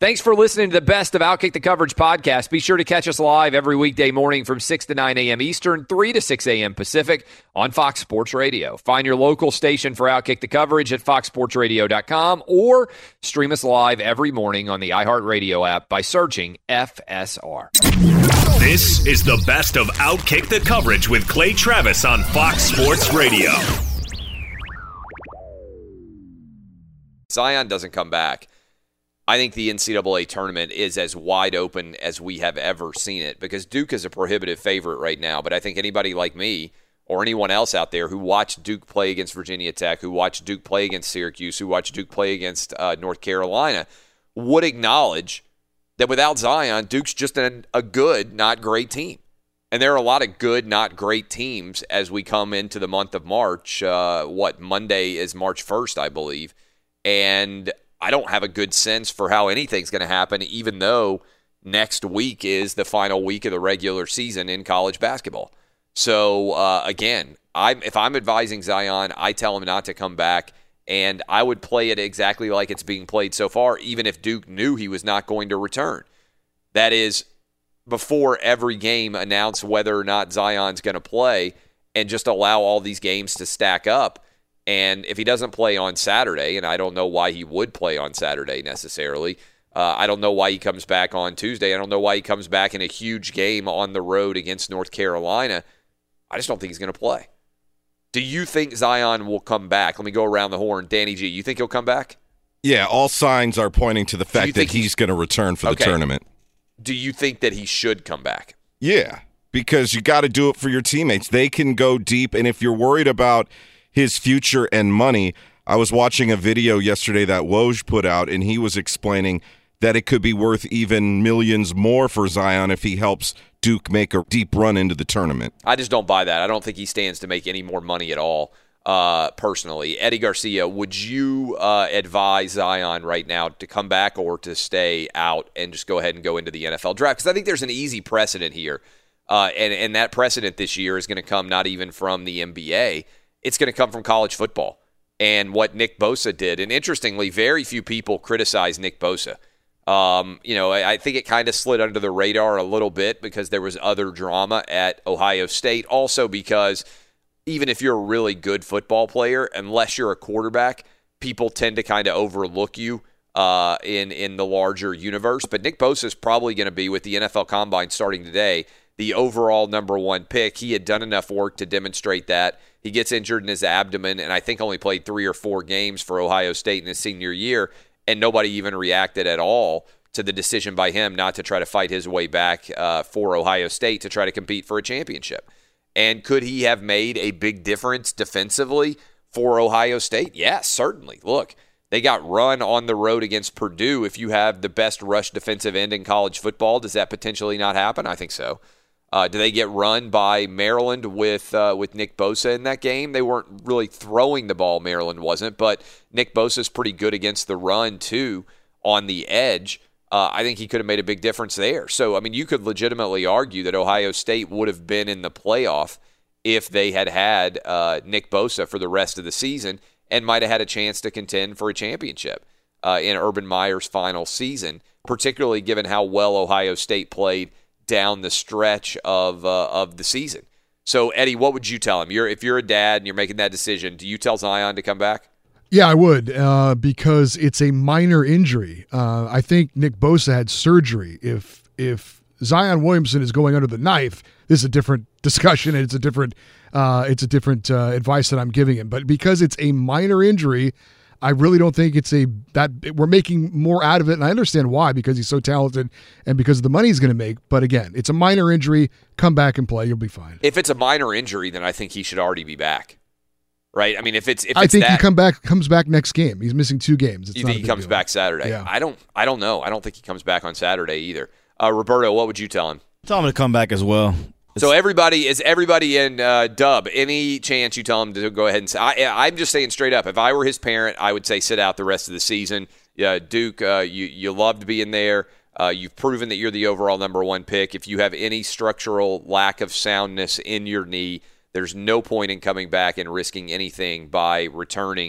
Thanks for listening to the best of Outkick the Coverage podcast. Be sure to catch us live every weekday morning from 6 to 9 a.m. Eastern, 3 to 6 a.m. Pacific on Fox Sports Radio. Find your local station for Outkick the Coverage at foxsportsradio.com or stream us live every morning on the iHeartRadio app by searching FSR. This is the best of Outkick the Coverage with Clay Travis on Fox Sports Radio. Zion doesn't come back. I think the NCAA tournament is as wide open as we have ever seen it because Duke is a prohibitive favorite right now. But I think anybody like me or anyone else out there who watched Duke play against Virginia Tech, who watched Duke play against Syracuse, who watched Duke play against North Carolina would acknowledge that without Zion, Duke's just a good, not great team. And there are a lot of good, not great teams as we come into the month of March. Monday is March 1st, I believe. And I don't have a good sense for how anything's going to happen, even though next week is the final week of the regular season in college basketball. So, again, if I'm advising Zion, I tell him not to come back, and I would play it exactly like it's being played so far, even if Duke knew he was not going to return. That is, before every game, announce whether or not Zion's going to play and just allow all these games to stack up. And if he doesn't play on Saturday, and I don't know why he would play on Saturday necessarily, I don't know why he comes back on Tuesday. I don't know why he comes back in a huge game on the road against North Carolina. I just don't think he's going to play. Do you think Zion will come back? Let me go around the horn. Danny G, you think he'll come back? Yeah, all signs are pointing to the fact that he's going to return for the tournament. Do you think that he should come back? Yeah, because you got to do it for your teammates. They can go deep, and if you're worried about his future and money, I was watching a video yesterday that Woj put out, and he was explaining that it could be worth even millions more for Zion if he helps Duke make a deep run into the tournament. I just don't buy that. I don't think he stands to make any more money at all, personally. Eddie Garcia, would you advise Zion right now to come back or to stay out and just go ahead and go into the NFL draft? Because I think there's an easy precedent here, and that precedent this year is going to come not even from the NBA. It's going to come from college football and what Nick Bosa did. And interestingly, very few people criticize Nick Bosa. I think it kind of slid under the radar a little bit because there was other drama at Ohio State. Also because even if you're a really good football player, unless you're a quarterback, people tend to kind of overlook you in the larger universe. But Nick Bosa is probably going to be, with the NFL Combine starting today, the overall number one pick. He had done enough work to demonstrate that. He gets injured in his abdomen and I think only played 3 or 4 games for Ohio State in his senior year, and nobody even reacted at all to the decision by him not to try to fight his way back for Ohio State to try to compete for a championship. And could he have made a big difference defensively for Ohio State? Yes, certainly. Look, they got run on the road against Purdue. If you have the best rush defensive end in college football, does that potentially not happen? I think so. Do they get run by Maryland with Nick Bosa in that game? They weren't really throwing the ball, Maryland wasn't, but Nick Bosa's pretty good against the run, too, on the edge. I think he could have made a big difference there. So, I mean, you could legitimately argue that Ohio State would have been in the playoff if they had Nick Bosa for the rest of the season and might have had a chance to contend for a championship in Urban Meyer's final season, particularly given how well Ohio State played down the stretch of the season. So, Eddie, what would you tell him? If you're a dad and you're making that decision, do you tell Zion to come back? Yeah, I would, because it's a minor injury. I think Nick Bosa had surgery. If Zion Williamson is going under the knife, this is a different discussion, and it's a different advice that I'm giving him. But because it's a minor injury, I really don't think we're making more out of it, and I understand why, because he's so talented and because of the money he's going to make. But again, it's a minor injury. Come back and play. You'll be fine. If it's a minor injury, then I think he should already be back. Right? I mean, if it's I think he comes back next game. He's missing 2 games. You think he comes back Saturday? Yeah. I don't know. I don't think he comes back on Saturday either. Roberto, what would you tell him? Tell him to come back as well. So everybody in Dub, any chance you tell him to go ahead and say, I'm just saying straight up, if I were his parent, I would say sit out the rest of the season. Duke, you love to be in there. You've proven that you're the overall number one pick. If you have any structural lack of soundness in your knee, there's no point in coming back and risking anything by returning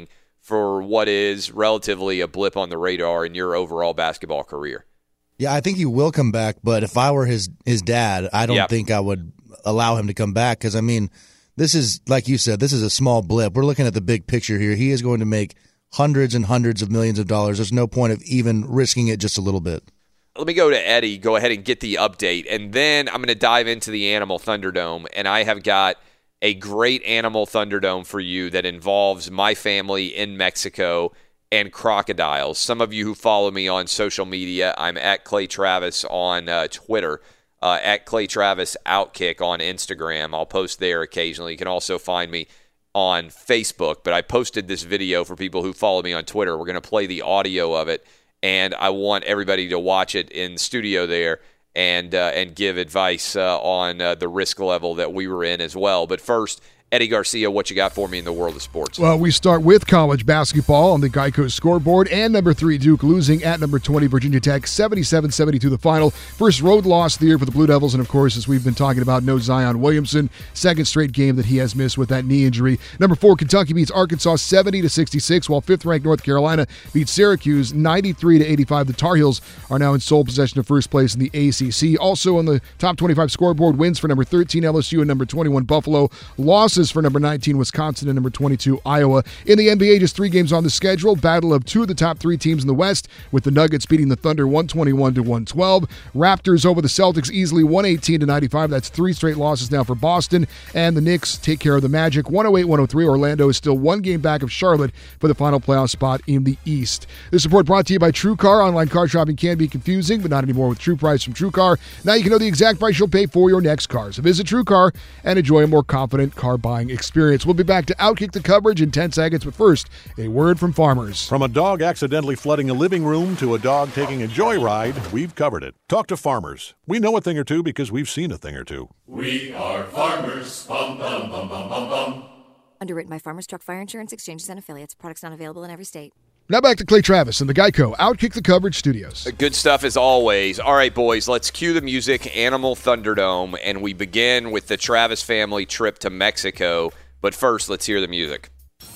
for what is relatively a blip on the radar in your overall basketball career. Yeah, I think he will come back, but if I were his dad, I don't think I would allow him to come back because, I mean, this is, like you said, this is a small blip. We're looking at the big picture here. He is going to make hundreds and hundreds of millions of dollars. There's no point of even risking it just a little bit. Let me go to Eddie, go ahead and get the update, and then I'm going to dive into the Animal Thunderdome, and I have got a great Animal Thunderdome for you that involves my family in Mexico and crocodiles. Some of you who follow me on social media, I'm at Clay Travis on Twitter, at Clay Travis Outkick on Instagram. I'll post there occasionally. You can also find me on Facebook, but I posted this video for people who follow me on Twitter. We're going to play the audio of it, and I want everybody to watch it in studio there and give advice on the risk level that we were in as well. But first, Eddie Garcia, what you got for me in the world of sports? Well, we start with college basketball on the Geico scoreboard, and number 3 Duke losing at number 20 Virginia Tech, 77-72 the final. First road loss of the year for the Blue Devils, and of course, as we've been talking about, no Zion Williamson. Second straight game that he has missed with that knee injury. Number 4 Kentucky beats Arkansas 70-66, while 5th-ranked North Carolina beats Syracuse 93-85. The Tar Heels are now in sole possession of first place in the ACC. Also on the top 25 scoreboard, wins for number 13 LSU and number 21 Buffalo. Losses for number 19 Wisconsin and number 22 Iowa. In the NBA, just 3 games on the schedule. Battle of 2 of the top 3 teams in the West, with the Nuggets beating the Thunder 121-112. Raptors over the Celtics easily 118-95. That's 3 straight losses now for Boston. And the Knicks take care of the Magic 108-103. Orlando is still 1 game back of Charlotte for the final playoff spot in the East. This report brought to you by TrueCar. Online car shopping can be confusing, but not anymore with True Price from TrueCar. Now you can know the exact price you'll pay for your next car. So visit TrueCar and enjoy a more confident car buying experience. We'll be back to Outkick the coverage in 10 seconds, but first, a word from farmers. From a dog accidentally flooding a living room to a dog taking a joyride, we've covered it. Talk to farmers. We know a thing or two because we've seen a thing or two. We are farmers. Bum, bum, bum, bum, bum, bum. Underwritten by Farmers Truck Fire Insurance Exchanges and Affiliates. Products not available in every state. Now back to Clay Travis in the Geico Outkick the Coverage studios. Good stuff as always. All right, boys, let's cue the music, Animal Thunderdome, and we begin with the Travis family trip to Mexico. But first, let's hear the music.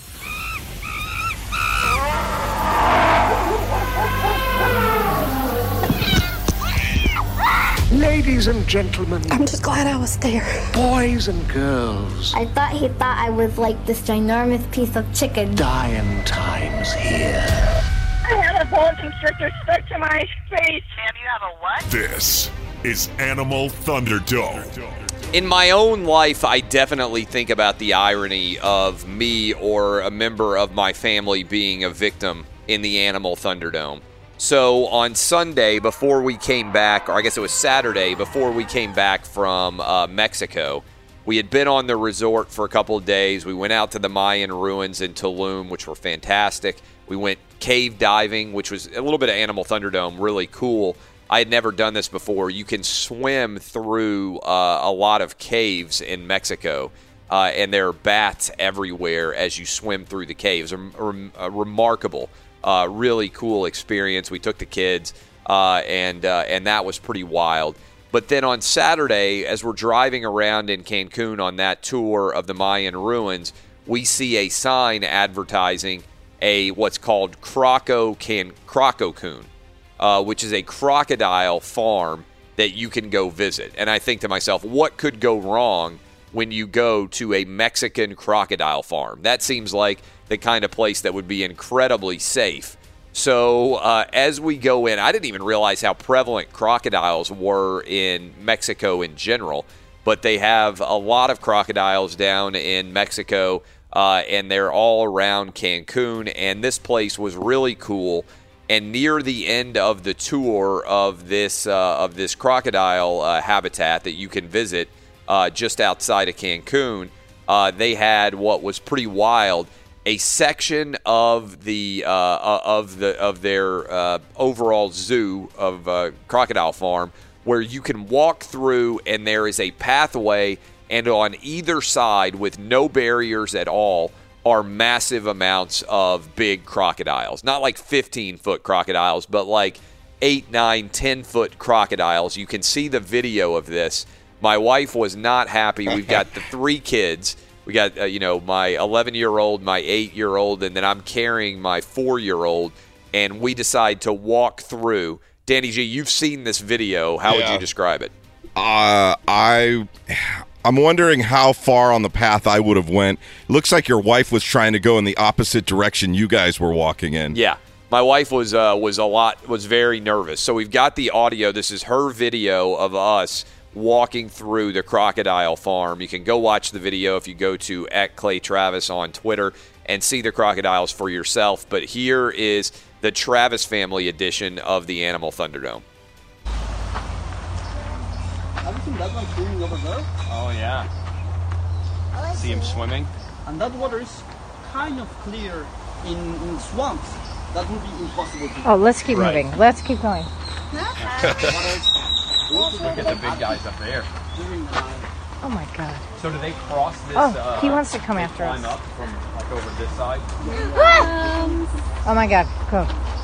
Ladies and gentlemen. I'm just glad I was there. Boys and girls. I thought he thought I was like this ginormous piece of chicken. Dying times here. I had a boa constrictor stuck to my face. Sam, you have a what? This is Animal Thunderdome. In my own life, I definitely think about the irony of me or a member of my family being a victim in the Animal Thunderdome. So on Sunday, before we came back, or I guess it was Saturday, before we came back from Mexico, we had been on the resort for a couple of days. We went out to the Mayan ruins in Tulum, which were fantastic. We went cave diving, which was a little bit of Animal Thunderdome, really cool. I had never done this before. You can swim through a lot of caves in Mexico, and there are bats everywhere as you swim through the caves. Remarkable, really cool experience. We took the kids, and that was pretty wild. But then on Saturday, as we're driving around in Cancun on that tour of the Mayan ruins, we see a sign advertising what's called Crococún. Which is a crocodile farm that you can go visit. And I think to myself, what could go wrong when you go to a Mexican crocodile farm? That seems like the kind of place that would be incredibly safe. So as we go in, I didn't even realize how prevalent crocodiles were in Mexico in general, but they have a lot of crocodiles down in Mexico, and they're all around Cancun, and this place was really cool. And near the end of the tour of this crocodile habitat that you can visit just outside of Cancun, they had what was pretty wild, a section of their overall zoo of crocodile farm where you can walk through, and there is a pathway, and on either side with no barriers at all are massive amounts of big crocodiles. Not like 15-foot crocodiles, but like 8, 9, 10-foot crocodiles. You can see the video of this. My wife was not happy. We've got the 3 kids, We got my 11-year-old, my 8-year-old, and then I'm carrying my 4-year-old, and we decide to walk through. Danny G, you've seen this video. How would you describe it? I'm wondering how far on the path I would have went. Looks like your wife was trying to go in the opposite direction you guys were walking in. Yeah. My wife was very nervous. So we've got the audio. This is her video of us walking through the crocodile farm. You can go watch the video if you go to @ClayTravis on Twitter and see the crocodiles for yourself. But here is the Travis family edition of the Animal Thunderdome. Have you seen that one swimming over there? Oh, yeah. See him swimming? And that water is kind of clear in swamps. That would be impossible to do. Oh, let's keep moving. Let's keep going. Look at the big guys up there. Oh, my God. So do they cross this? Oh, he wants to come after us. Climb up from like over this side? Oh, my God. Go.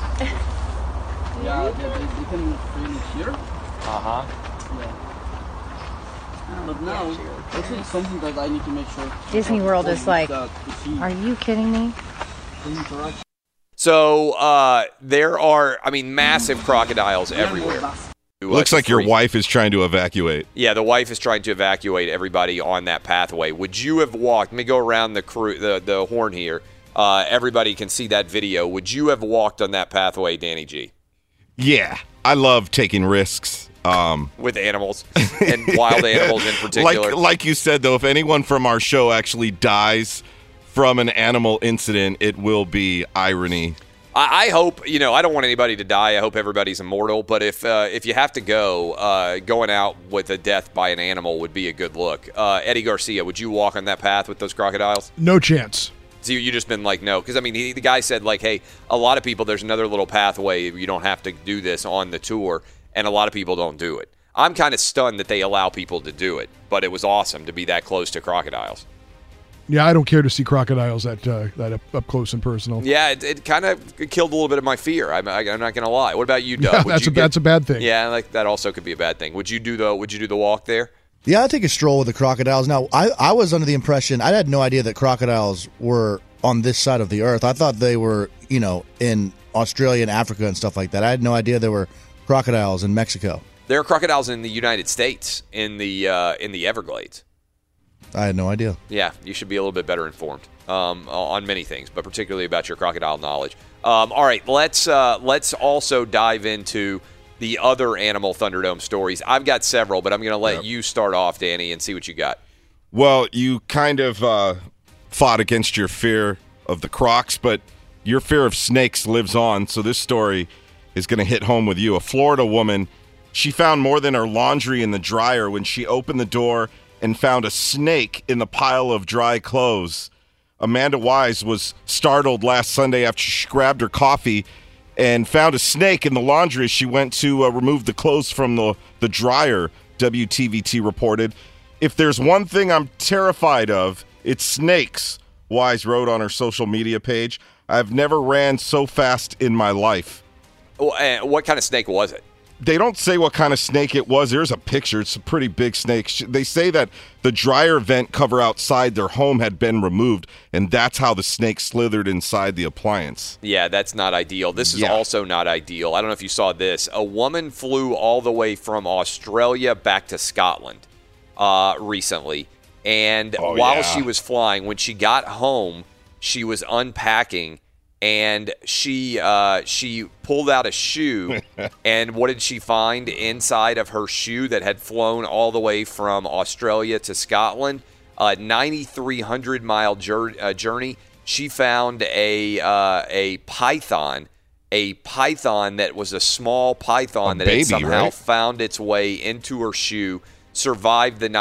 Yeah, they can swim here. Uh-huh. Yeah. But now, this is something that I need to make sure. Disney World is like, are you kidding me? So there are, massive crocodiles everywhere. Looks like your wife is trying to evacuate. Yeah, the wife is trying to evacuate everybody on that pathway. Would you have walked? Let me go around the horn here. Everybody can see that video. Would you have walked on that pathway, Danny G? Yeah, I love taking risks. With animals and wild animals in particular. Like you said, though, if anyone from our show actually dies from an animal incident, it will be irony. I hope, I don't want anybody to die. I hope everybody's immortal. But if you have to go, going out with a death by an animal would be a good look. Eddie Garcia, would you walk on that path with those crocodiles? No chance. So you just been like, no. Because, the guy said, like, hey, a lot of people, there's another little pathway. You don't have to do this on the tour. And a lot of people don't do it. I'm kind of stunned that they allow people to do it. But it was awesome to be that close to crocodiles. Yeah, I don't care to see crocodiles that up close and personal. Yeah, it kind of killed a little bit of my fear. I'm not going to lie. What about you, Doug? Yeah, that's a bad thing. Yeah, like that also could be a bad thing. Would you do the walk there? Yeah, I'd take a stroll with the crocodiles. Now, I was under the impression, I had no idea that crocodiles were on this side of the earth. I thought they were, in Australia and Africa and stuff like that. I had no idea there were crocodiles in Mexico. There are crocodiles in the United States in the Everglades. I had no idea. Yeah, you should be a little bit better informed on many things, but particularly about your crocodile knowledge. All right, let's also dive into the other Animal Thunderdome stories. I've got several, but I'm going to let you start off, Danny, and see what you got. Well, you kind of fought against your fear of the crocs, but your fear of snakes lives on, so this story is going to hit home with you. A Florida woman, she found more than her laundry in the dryer when she opened the door and found a snake in the pile of dry clothes. Amanda Wise was startled last Sunday after she grabbed her coffee and found a snake in the laundry as she went to remove the clothes from the dryer, WTVT reported. If there's one thing I'm terrified of, it's snakes, Wise wrote on her social media page. I've never ran so fast in my life. What kind of snake was it? They don't say what kind of snake it was. There's a picture. It's a pretty big snake. They say that the dryer vent cover outside their home had been removed, and that's how the snake slithered inside the appliance. Yeah, that's not ideal. This is also not ideal. I don't know if you saw this. A woman flew all the way from Australia back to Scotland recently, and while she was flying, when she got home, she was unpacking, and she pulled out a shoe, and what did she find inside of her shoe that had flown all the way from Australia to Scotland? A 9,300-mile journey. She found a python that was a small python that had somehow found its way into her shoe, survived the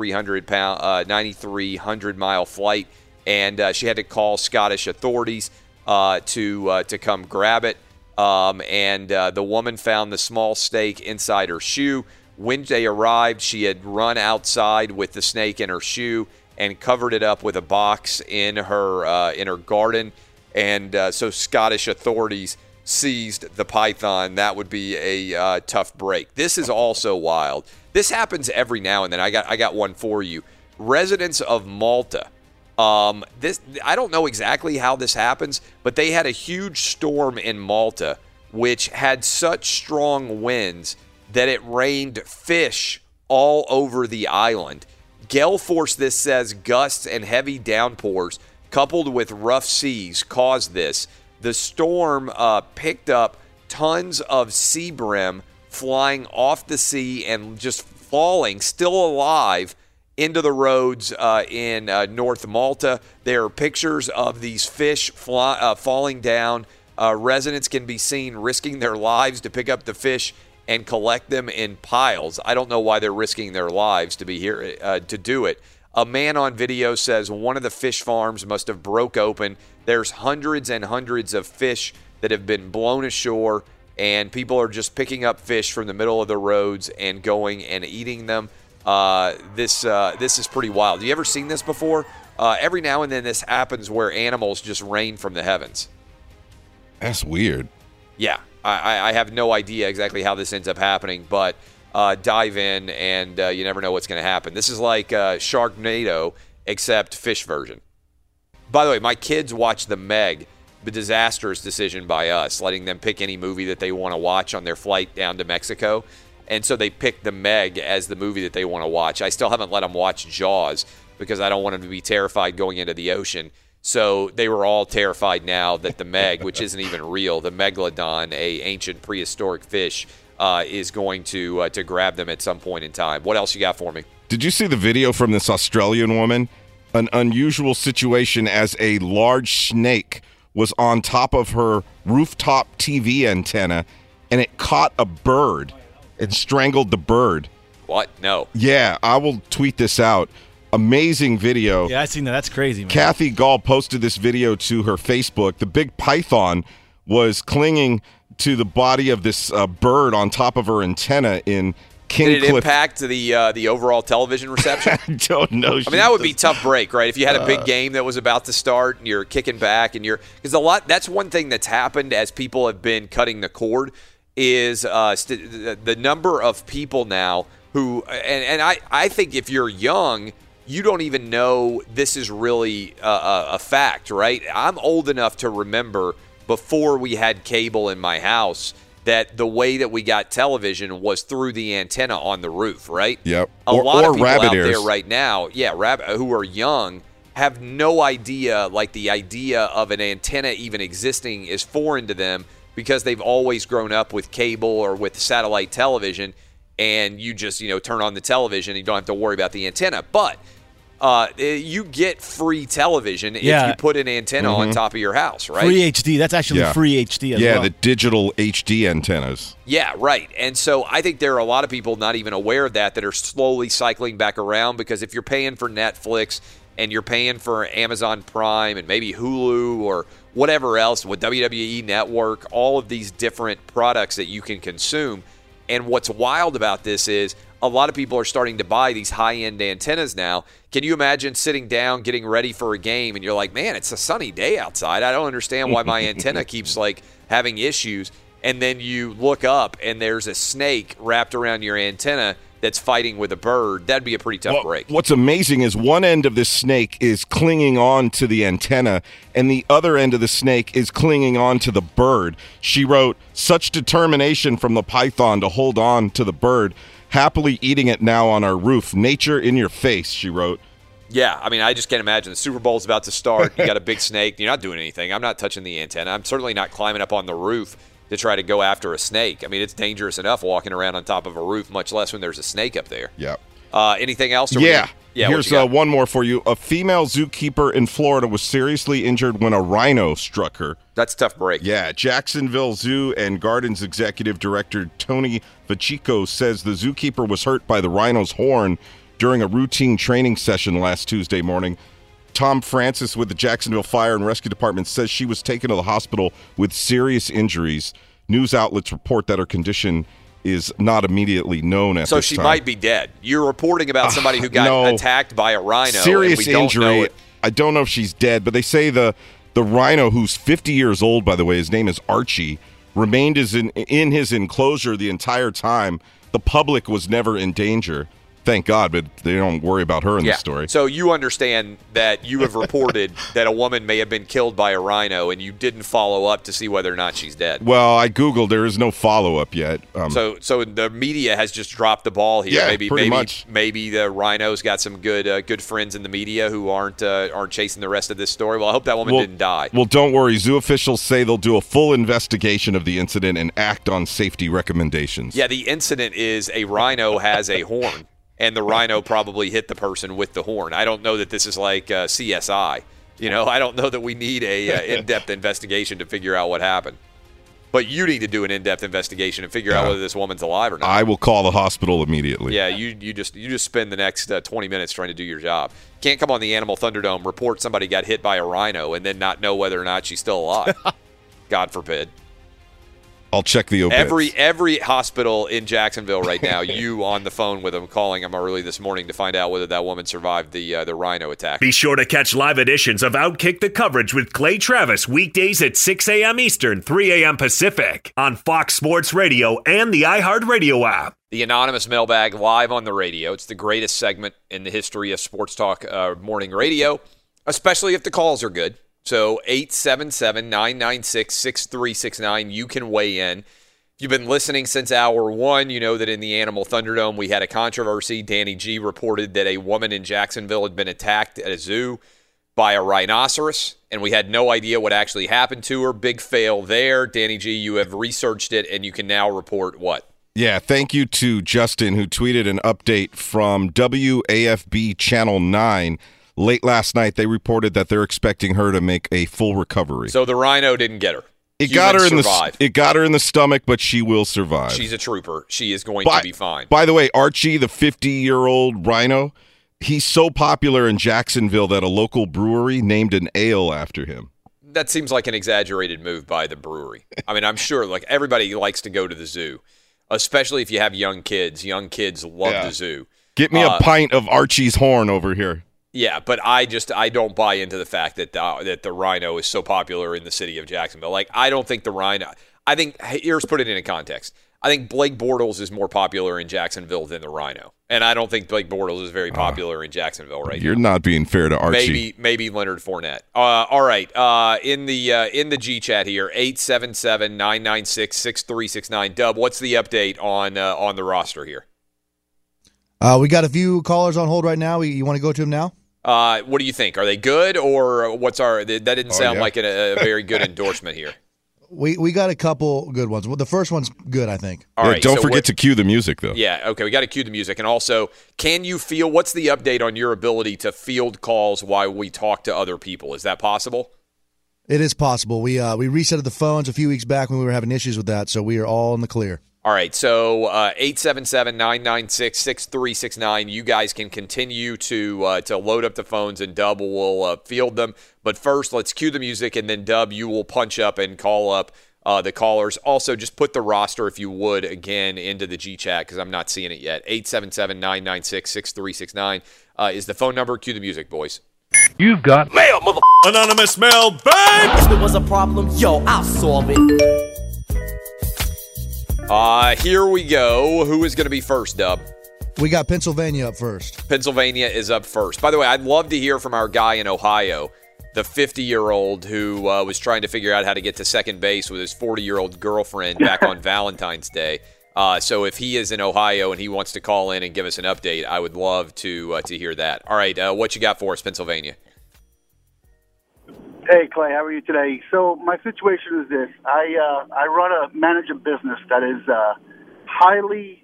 9,300-mile flight, and she had to call Scottish authorities to come grab it. And the woman found the small snake inside her shoe. When they arrived, she had run outside with the snake in her shoe and covered it up with a box in her garden. And so Scottish authorities seized the python. That would be a tough break. This is also wild. This happens every now and then. I got one for you. Residents of Malta I don't know exactly how this happens, but they had a huge storm in Malta, which had such strong winds that it rained fish all over the island. Gale Force, this says, gusts and heavy downpours coupled with rough seas caused this. The storm picked up tons of sea bream flying off the sea and just falling, still alive, into the roads in North Malta. There are pictures of these fish falling down. Residents can be seen risking their lives to pick up the fish and collect them in piles. I don't know why they're risking their lives to be here to do it. A man on video says one of the fish farms must have broke open. There's hundreds and hundreds of fish that have been blown ashore, and people are just picking up fish from the middle of the roads and going and eating them. This is pretty wild. Have you ever seen this before? Every now and then this happens where animals just rain from the heavens. That's weird. Yeah, I have no idea exactly how this ends up happening, but dive in and you never know what's going to happen. This is like Sharknado, except fish version. By the way, my kids watch The Meg, the disastrous decision by us, letting them pick any movie that they want to watch on their flight down to Mexico. And so they picked The Meg as the movie that they want to watch. I still haven't let them watch Jaws because I don't want them to be terrified going into the ocean. So they were all terrified now that the Meg, which isn't even real, the Megalodon, a ancient prehistoric fish, is going to grab them at some point in time. What else you got for me? Did you see the video from this Australian woman? An unusual situation as a large snake was on top of her rooftop TV antenna, and it caught a bird and strangled the bird. What? No. Yeah, I will tweet this out. Amazing video. Yeah, I seen that. That's crazy, man. Kathy Gall posted this video to her Facebook. The big python was clinging to the body of this bird on top of her antenna in Kingcliff. Did it impact the overall television reception? I don't know. I mean, that would be a tough break, right? If you had a big game that was about to start and you're kicking back and that's one thing that's happened as people have been cutting the cord is the number of people now who, and I think if you're young, you don't even know this is really a fact, right? I'm old enough to remember before we had cable in my house that the way that we got television was through the antenna on the roof, right? Yep. A lot of people rabbit out ears. there right now, who are young, have no idea, like the idea of an antenna even existing is foreign to them because they've always grown up with cable or with satellite television, and you just, turn on the television and you don't have to worry about the antenna. But you get free television if you put an antenna on top of your house, right? Free HD. That's actually free HD as well. Yeah, the digital HD antennas. Yeah, right. And so I think there are a lot of people not even aware of that are slowly cycling back around, because if you're paying for Netflix and you're paying for Amazon Prime and maybe Hulu or whatever else with WWE Network, all of these different products that you can consume. And what's wild about this is a lot of people are starting to buy these high-end antennas now. Can you imagine sitting down, getting ready for a game, and you're like, man, it's a sunny day outside. I don't understand why my antenna keeps having issues. And then you look up and there's a snake wrapped around your antenna that's fighting with a bird. That'd be a pretty tough break. What's amazing is one end of this snake is clinging on to the antenna, and the other end of the snake is clinging on to the bird. She wrote, such determination from the python to hold on to the bird, happily eating it now on our roof. Nature in your face, she wrote. Yeah, I mean, I just can't imagine. The Super Bowl's about to start. You got a big snake. You're not doing anything. I'm not touching the antenna. I'm certainly not climbing up on the roof to try to go after a snake. I mean, it's dangerous enough walking around on top of a roof, much less when there's a snake up there. Yep. Anything else? Yeah. Here's one more for you. A female zookeeper in Florida was seriously injured when a rhino struck her. That's a tough break. Yeah. Jacksonville Zoo and Gardens Executive Director Tony Vachico says the zookeeper was hurt by the rhino's horn during a routine training session last Tuesday morning. Tom Francis with the Jacksonville Fire and Rescue Department says she was taken to the hospital with serious injuries. News outlets report that her condition is not immediately known at this time. So she might be dead. You're reporting about somebody who got attacked by a rhino. Serious and we injury. Don't know it. I don't know if she's dead, but they say the rhino, who's 50 years old, by the way, his name is Archie, remained in his enclosure the entire time. The public was never in danger. thank God, but they don't worry about her in the story. So you understand that you have reported that a woman may have been killed by a rhino, and you didn't follow up to see whether or not she's dead. Well, I Googled. There is no follow-up yet. So the media has just dropped the ball here. Yeah, pretty much. Maybe the rhino's got some good friends in the media who aren't chasing the rest of this story. Well, I hope that woman didn't die. Well, don't worry. Zoo officials say they'll do a full investigation of the incident and act on safety recommendations. Yeah, the incident is a rhino has a horn, and the rhino probably hit the person with the horn. I don't know that this is like CSI. I don't know that we need a in-depth investigation to figure out what happened. But you need to do an in-depth investigation and figure out whether this woman's alive or not. I will call the hospital immediately. Yeah, you just spend the next 20 minutes trying to do your job. Can't come on the Animal Thunderdome, report somebody got hit by a rhino, and then not know whether or not she's still alive. God forbid. I'll check the obits. Every hospital in Jacksonville right now, you on the phone with them, calling them early this morning to find out whether that woman survived the rhino attack. Be sure to catch live editions of Outkick the Coverage with Clay Travis weekdays at 6 a.m. Eastern, 3 a.m. Pacific on Fox Sports Radio and the iHeartRadio app. The Anonymous Mailbag live on the radio. It's the greatest segment in the history of Sports Talk morning radio, especially if the calls are good. So 877-996-6369, you can weigh in. If you've been listening since hour one, you know that in the Animal Thunderdome we had a controversy. Danny G reported that a woman in Jacksonville had been attacked at a zoo by a rhinoceros, and we had no idea what actually happened to her. Big fail there. Danny G, you have researched it, and you can now report what? Yeah, thank you to Justin, who tweeted an update from WAFB Channel 9. Late last night, they reported that they're expecting her to make a full recovery. So the rhino didn't get her. It got her in the stomach, but she will survive. She's a trooper. She is going to be fine. By the way, Archie, the 50-year-old rhino, he's so popular in Jacksonville that a local brewery named an ale after him. That seems like an exaggerated move by the brewery. I mean, I'm sure like everybody likes to go to the zoo, especially if you have young kids. Young kids love the zoo. Get me a pint of Archie's horn over here. Yeah, but I don't buy into the fact that the rhino is so popular in the city of Jacksonville. Like, I don't think the rhino. I think here's put it into context. I think Blake Bortles is more popular in Jacksonville than the rhino, and I don't think Blake Bortles is very popular in Jacksonville right now. You're not being fair to Archie. Maybe Leonard Fournette. All right. In the G chat here, 877-996-6369. Dub, what's the update on the roster here? We got a few callers on hold right now. You want to go to them now? What do you think? Are they good, or what's our? That didn't sound like a very good endorsement here. We got a couple good ones. Well, the first one's good, I think. All right. Don't forget to cue the music, though. Yeah. Okay. We got to cue the music, and also, can you feel? What's the update on your ability to field calls while we talk to other people? Is that possible? It is possible. We resetted the phones a few weeks back when we were having issues with that, so we are all in the clear. All right, so 877-996-6369. You guys can continue to load up the phones, and Dub will field them. But first, let's cue the music, and then Dub, you will punch up and call up the callers. Also, just put the roster, if you would, again into the G chat because I'm not seeing it yet. 877-996-6369 is the phone number. Cue the music, boys. You've got mail, mother. Anonymous mail, bang! If there was a problem, yo, I'll solve it. Here we go. Who is going to be first, Dub? We got Pennsylvania up first. Pennsylvania is up first. By the way, I'd love to hear from our guy in Ohio, the 50-year-old who was trying to figure out how to get to second base with his 40-year-old girlfriend back on Valentine's Day. So if he is in Ohio and he wants to call in and give us an update, I would love to hear that. All right, what you got for us, Pennsylvania? Hey, Clay, how are you today? So my situation is this. I manage a business that is highly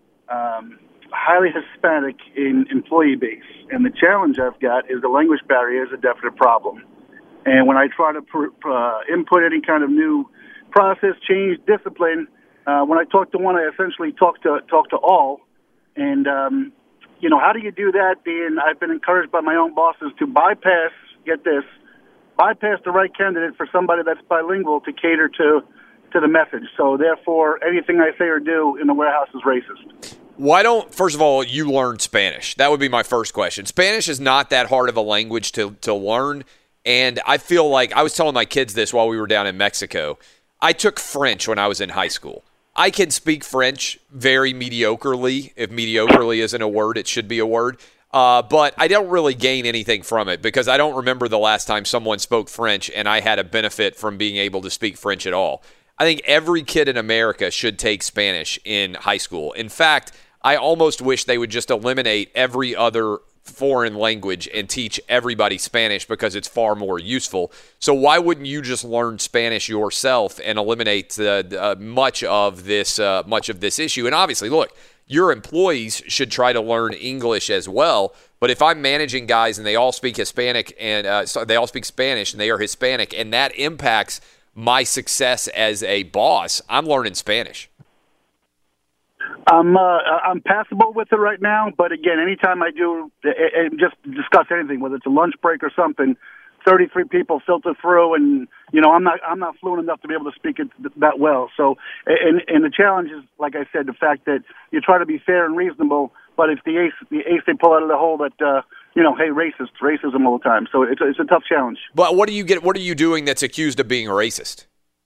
Hispanic in employee base. And the challenge I've got is the language barrier is a definite problem. And when I try to input any kind of new process, change, discipline, when I talk to one, I essentially talk to all. And, how do you do that? I've been encouraged by my own bosses to bypass the right candidate for somebody that's bilingual to cater to the message. So therefore, anything I say or do in the warehouse is racist. Why don't, first of all, you learn Spanish? That would be my first question. Spanish is not that hard of a language to learn. And I feel like I was telling my kids this while we were down in Mexico. I took French when I was in high school. I can speak French very mediocrely. If mediocrely isn't a word, it should be a word. But I don't really gain anything from it because I don't remember the last time someone spoke French and I had a benefit from being able to speak French at all. I think every kid in America should take Spanish in high school. In fact, I almost wish they would just eliminate every other foreign language and teach everybody Spanish because it's far more useful. So why wouldn't you just learn Spanish yourself and eliminate much of this issue? And obviously, look, your employees should try to learn English as well. But if I'm managing guys and they all speak Hispanic and they all speak Spanish and they are Hispanic, and that impacts my success as a boss, I'm learning Spanish. I'm passable with it right now, but again, anytime I do just discuss anything, whether it's a lunch break or something, 33 people filter through, and I'm not fluent enough to be able to speak it that well. So, and the challenge is, like I said, the fact that you try to be fair and reasonable, but it's the ace they pull out of the hole that hey, racism all the time. So it's a tough challenge. But what are you doing that's accused of being racist?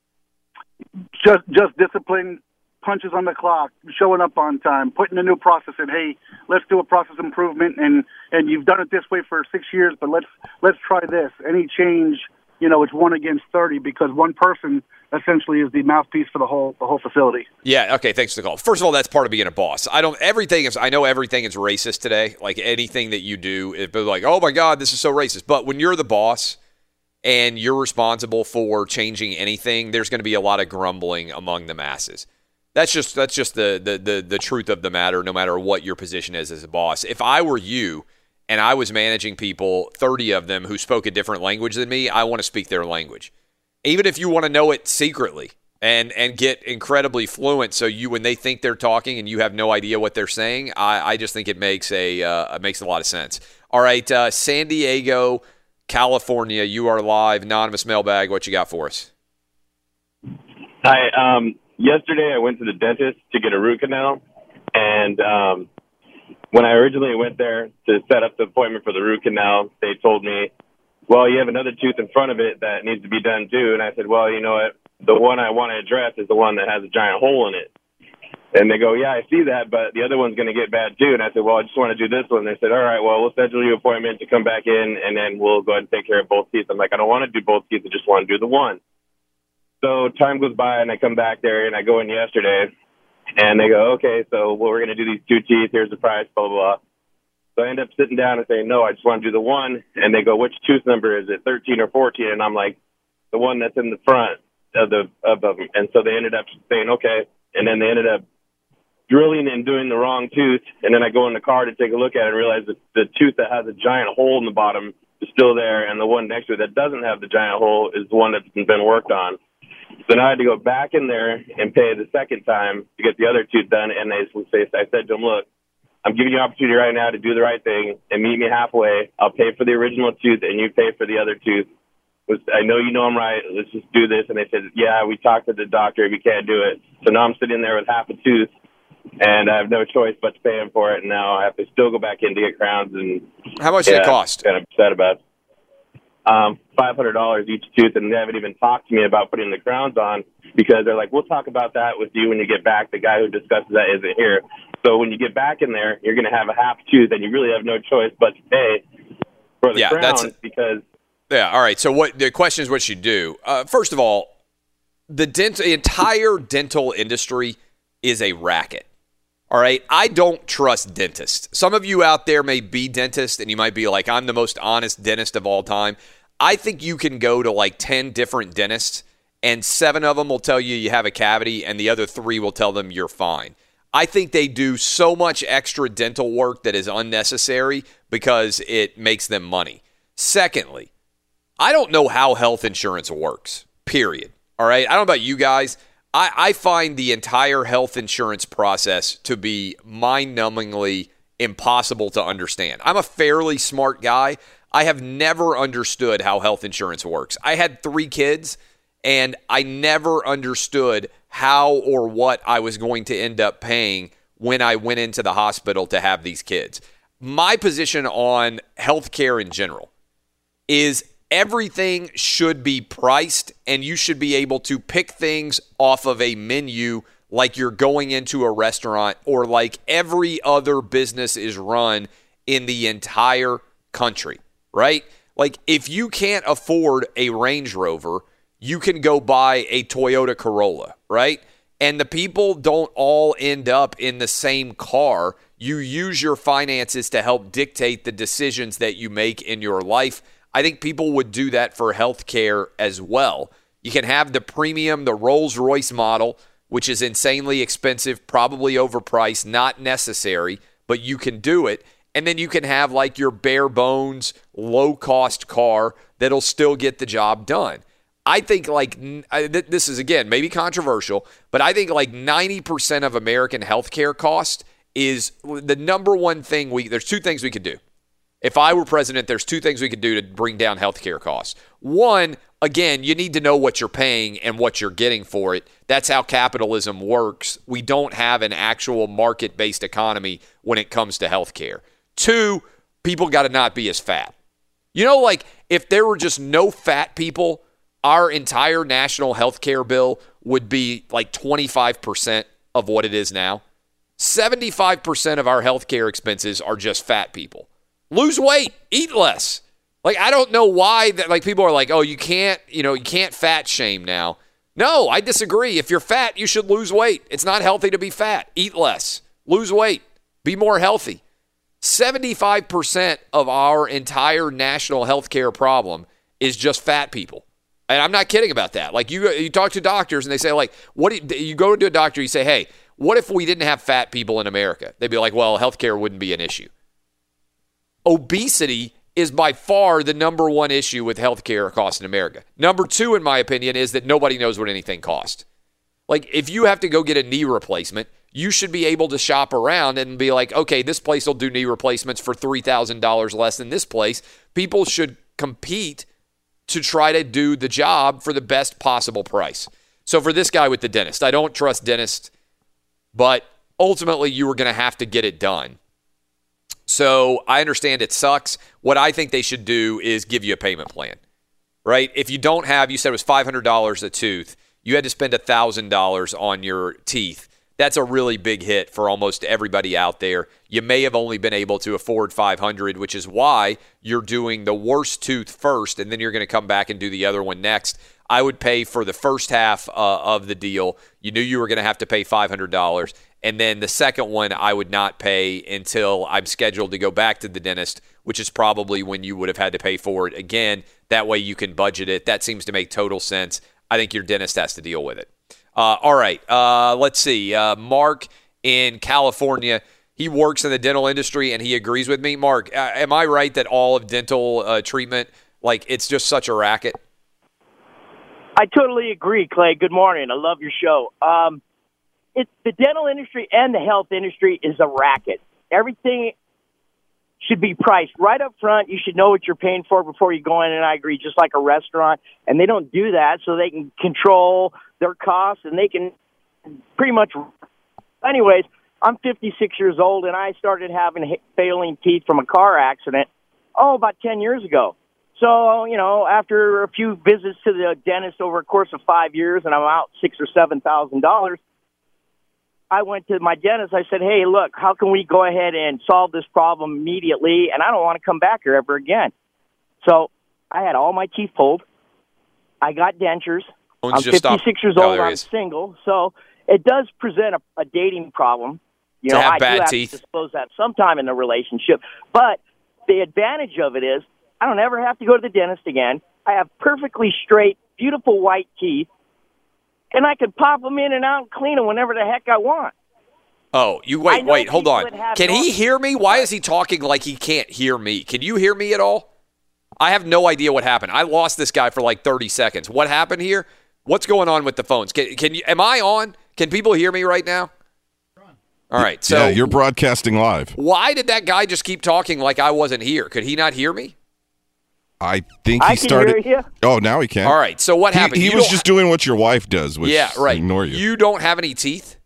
Just discipline. Punches on the clock, showing up on time, putting a new process in. Hey, let's do a process improvement, and you've done it this way for 6 years, but let's try this. Any change, it's 1 against 30 because one person essentially is the mouthpiece for the whole facility. Yeah. Okay. Thanks for the call. First of all, that's part of being a boss. I know everything is racist today. Like anything that you do, it's like, oh my God, this is so racist. But when you're the boss and you're responsible for changing anything, there's going to be a lot of grumbling among the masses. That's just the truth of the matter, no matter what your position is as a boss. If I were you and I was managing people, 30 of them who spoke a different language than me, I want to speak their language. Even if you want to know it secretly and get incredibly fluent so when they think they're talking and you have no idea what they're saying, I just think it makes a lot of sense. All right, San Diego, California, you are live. Anonymous mailbag, what you got for us? Hi, yesterday, I went to the dentist to get a root canal, and when I originally went there to set up the appointment for the root canal, they told me, well, you have another tooth in front of it that needs to be done too. And I said, well, you know what? The one I want to address is the one that has a giant hole in it. And they go, yeah, I see that, but the other one's going to get bad too. And I said, well, I just want to do this one. And they said, all right, well, we'll schedule you an appointment to come back in, and then we'll go ahead and take care of both teeth. I'm like, I don't want to do both teeth. I just want to do the one. So time goes by, and I come back there, and I go in yesterday, and they go, okay, so we're going to do these 2 teeth. Here's the price, blah, blah, blah. So I end up sitting down and saying, no, I just want to do the one. And they go, which tooth number is it, 13 or 14? And I'm like, the one that's in the front of them. And so they ended up saying, okay. And then they ended up drilling and doing the wrong tooth. And then I go in the car to take a look at it and realize that the tooth that has a giant hole in the bottom is still there, and the one next to it that doesn't have the giant hole is the one that's been worked on. So now I had to go back in there and pay the second time to get the other tooth done. And I said to them, look, I'm giving you an opportunity right now to do the right thing and meet me halfway. I'll pay for the original tooth and you pay for the other tooth. I know you know I'm right. Let's just do this. And they said, yeah, we talked to the doctor. We can't do it. So now I'm sitting there with half a tooth, and I have no choice but to pay him for it. And now I have to still go back in to get crowns. And how much did it cost? Kind of upset about it. $500 each tooth, and they haven't even talked to me about putting the crowns on because they're like, we'll talk about that with you when you get back. The guy who discusses that isn't here. So when you get back in there, you're going to have a half tooth, and you really have no choice but to pay for the crown because. Yeah. All right. So the question is what you do. First of all, the entire dental industry is a racket. All right. I don't trust dentists. Some of you out there may be dentists, and you might be like, I'm the most honest dentist of all time. I think you can go to like 10 different dentists, and 7 of them will tell you have a cavity, and the other 3 will tell them you're fine. I think they do so much extra dental work that is unnecessary because it makes them money. Secondly, I don't know how health insurance works, period. All right? I don't know about you guys. I find the entire health insurance process to be mind-numbingly impossible to understand. I'm a fairly smart guy. I have never understood how health insurance works. I had 3 kids, and I never understood how or what I was going to end up paying when I went into the hospital to have these kids. My position on healthcare in general is everything should be priced, and you should be able to pick things off of a menu like you're going into a restaurant or like every other business is run in the entire country, right? Like if you can't afford a Range Rover, you can go buy a Toyota Corolla, right? And the people don't all end up in the same car. You use your finances to help dictate the decisions that you make in your life. I think people would do that for healthcare as well. You can have the premium, the Rolls-Royce model, which is insanely expensive, probably overpriced, not necessary, but you can do it. And then you can have like your bare bones, low-cost car that'll still get the job done. I think like this is, again, maybe controversial, but I think like 90% of American healthcare cost is the number one thing there's two things we could do. If I were president, there's two things we could do to bring down healthcare costs. One, again, you need to know what you're paying and what you're getting for it. That's how capitalism works. We don't have an actual market-based economy when it comes to healthcare. Two, people got to not be as fat. You know, like if there were just no fat people, our entire national healthcare bill would be like 25% of what it is now. 75% of our healthcare expenses are just fat people. Lose weight, eat less. Like, I don't know why that, like, people are like, oh, you can't fat shame now. No, I disagree. If you're fat, you should lose weight. It's not healthy to be fat. Eat less. Lose weight. Be more healthy. 75% of our entire national healthcare problem is just fat people. And I'm not kidding about that. Like, you talk to doctors and they say, like, you go to a doctor, you say, hey, what if we didn't have fat people in America? They'd be like, well, healthcare wouldn't be an issue. Obesity is by far the number one issue with healthcare costs in America. Number two, in my opinion, is that nobody knows what anything costs. Like, if you have to go get a knee replacement, you should be able to shop around and be like, okay, this place will do knee replacements for $3,000 less than this place. People should compete to try to do the job for the best possible price. So for this guy with the dentist, I don't trust dentists, but ultimately you were going to have to get it done. So I understand it sucks. What I think they should do is give you a payment plan, right? If you don't have, you said it was $500 a tooth, you had to spend $1,000 on your teeth. That's a really big hit for almost everybody out there. You may have only been able to afford $500, which is why you're doing the worst tooth first, and then you're going to come back and do the other one next. I would pay for the first half of the deal. You knew you were going to have to pay $500. And then the second one, I would not pay until I'm scheduled to go back to the dentist, which is probably when you would have had to pay for it again. That way you can budget it. That seems to make total sense. I think your dentist has to deal with it. All right, let's see. Mark in California, he works in the dental industry, and he agrees with me. Mark, am I right that all of dental treatment, like, it's just such a racket? I totally agree, Clay. Good morning. I love your show. The dental industry and the health industry is a racket. Everything should be priced right up front. You should know what you're paying for before you go in, and I agree, just like a restaurant. And they don't do that, so they can control their costs, and they can pretty much. Anyways, I'm 56 years old, and I started having failing teeth from a car accident, about 10 years ago. So, after a few visits to the dentist over a course of 5 years, and I'm out $6,000 or $7,000, I went to my dentist. I said, hey, look, how can we go ahead and solve this problem immediately? And I don't want to come back here ever again. So I had all my teeth pulled. I got dentures. I'm 56 years old. I'm single. So it does present a dating problem. I do have to disclose that sometime in the relationship. But the advantage of it is I don't ever have to go to the dentist again. I have perfectly straight, beautiful white teeth. And I can pop them in and out and clean them whenever the heck I want. Oh, wait, hold on. Can he hear me? Why is he talking like he can't hear me? Can you hear me at all? I have no idea what happened. I lost this guy for like 30 seconds. What happened here? What's going on with the phones? Can you? Am I on? Can people hear me right now? All right. So yeah, you're broadcasting live. Why did that guy just keep talking like I wasn't here? Could he not hear me? I think he started. Hear you. Oh, now he can. All right. So what happened? He was just doing what your wife does, which ignore you. You don't have any teeth?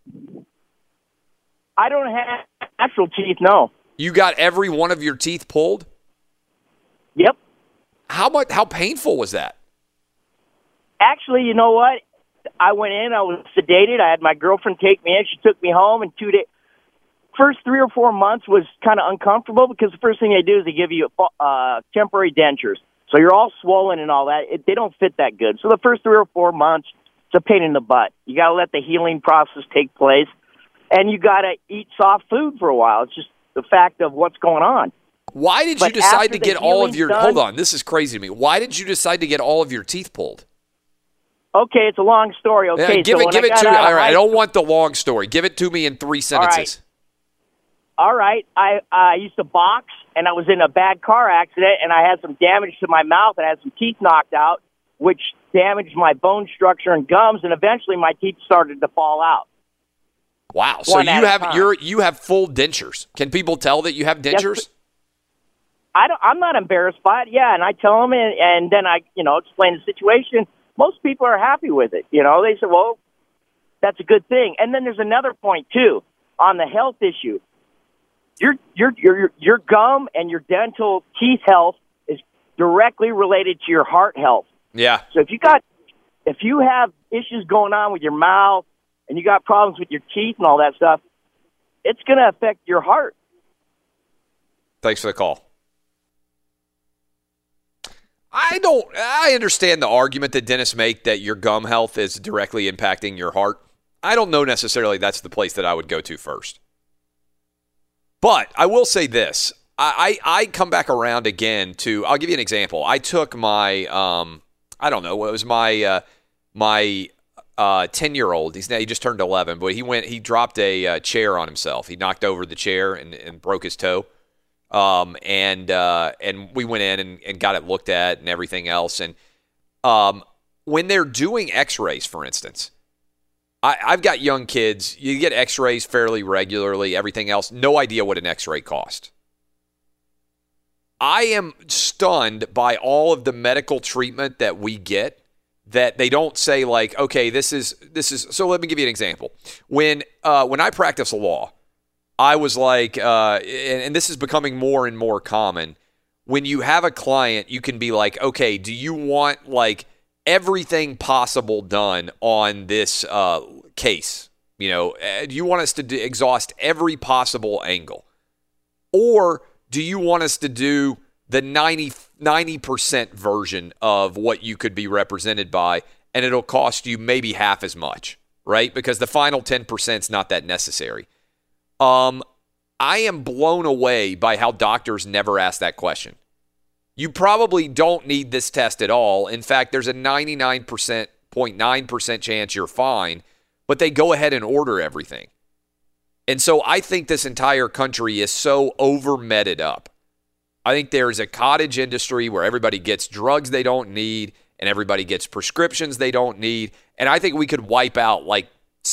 I don't have natural teeth, no. You got every one of your teeth pulled? Yep. How painful was that? Actually, you know what? I went in. I was sedated. I had my girlfriend take me in. She took me home in 2 days. First 3 or 4 months was kind of uncomfortable because the first thing they do is they give you temporary dentures. So you're all swollen and all that. They don't fit that good. So the first 3 or 4 months, it's a pain in the butt. You got to let the healing process take place, and you got to eat soft food for a while. It's just the fact of what's going on. Why did you decide to get all of your – hold on, this is crazy to me. Why did you decide to get all of your teeth pulled? Okay, it's a long story. Okay, yeah, give it to me. All right, I don't want the long story. Give it to me in 3 sentences. All right. I used to box, and I was in a bad car accident, and I had some damage to my mouth. I had some teeth knocked out, which damaged my bone structure and gums, and eventually my teeth started to fall out. Wow. So you have full dentures. Can people tell that you have dentures? Yes, I'm not embarrassed by it. Yeah, and I tell them, and then I explain the situation. Most people are happy with it. They say, well, that's a good thing. And then there's another point too on the health issue. Your gum and your dental teeth health is directly related to your heart health. Yeah. So if you have issues going on with your mouth and you got problems with your teeth and all that stuff, it's going to affect your heart. Thanks for the call. I understand the argument that dentists make that your gum health is directly impacting your heart. I don't know necessarily that's the place that I would go to first. But I will say this. I come back around again to, I'll give you an example. I took my, I don't know, it was my 10-year-old. He just turned 11, but he dropped a chair on himself. He knocked over the chair and broke his toe. And we went in and got it looked at and everything else. And when they're doing x-rays, for instance, I've got young kids. You get x-rays fairly regularly, everything else. No idea what an x-ray cost. I am stunned by all of the medical treatment that we get that they don't say like, okay, this is. So let me give you an example. When I practice law, I was like, and this is becoming more and more common. When you have a client, you can be like, okay, do you want like everything possible done on this case? Do you want us to exhaust every possible angle? Or do you want us to do the 90% version of what you could be represented by, and it'll cost you maybe half as much, right? Because the final 10% is not that necessary. I am blown away by how doctors never ask that question. You probably don't need this test at all. In fact, there's a 99.9% chance you're fine, but they go ahead and order everything. And so I think this entire country is so over-medded up. I think there's a cottage industry where everybody gets drugs they don't need and everybody gets prescriptions they don't need. And I think we could wipe out like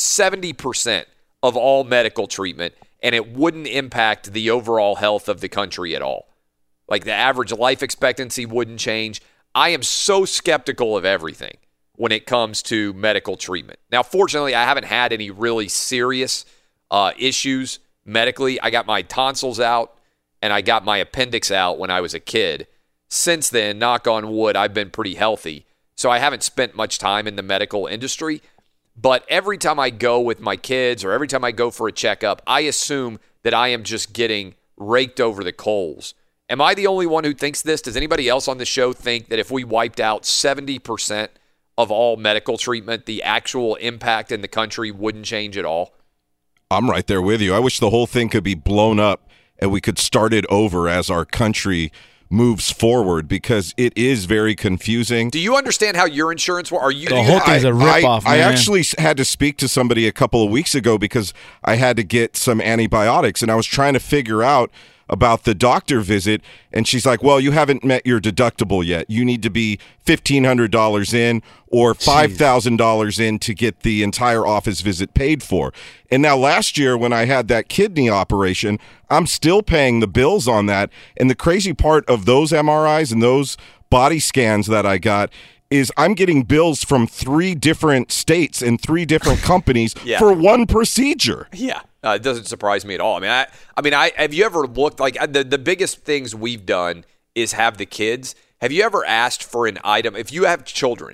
70% of all medical treatment, and it wouldn't impact the overall health of the country at all. Like the average life expectancy wouldn't change. I am so skeptical of everything when it comes to medical treatment. Now, fortunately, I haven't had any really serious issues medically. I got my tonsils out and I got my appendix out when I was a kid. Since then, knock on wood, I've been pretty healthy. So I haven't spent much time in the medical industry. But every time I go with my kids or every time I go for a checkup, I assume that I am just getting raked over the coals. Am I the only one who thinks this? Does anybody else on the show think that if we wiped out 70% of all medical treatment, the actual impact in the country wouldn't change at all? I'm right there with you. I wish the whole thing could be blown up and we could start it over as our country moves forward, because it is very confusing. Do you understand how your insurance works? The whole thing's a ripoff, man. I actually had to speak to somebody a couple of weeks ago because I had to get some antibiotics, and I was trying to figure out about the doctor visit, and she's like, well, you haven't met your deductible yet. You need to be $1,500 in or $5,000 in to get the entire office visit paid for. And now last year when I had that kidney operation, I'm still paying the bills on that. And the crazy part of those MRIs and those body scans that I got is I'm getting bills from 3 different states and 3 different companies for one procedure. Yeah. It doesn't surprise me at all. I mean, have you ever looked, like the biggest things we've done is have the kids. Have you ever asked for an item? If you have children,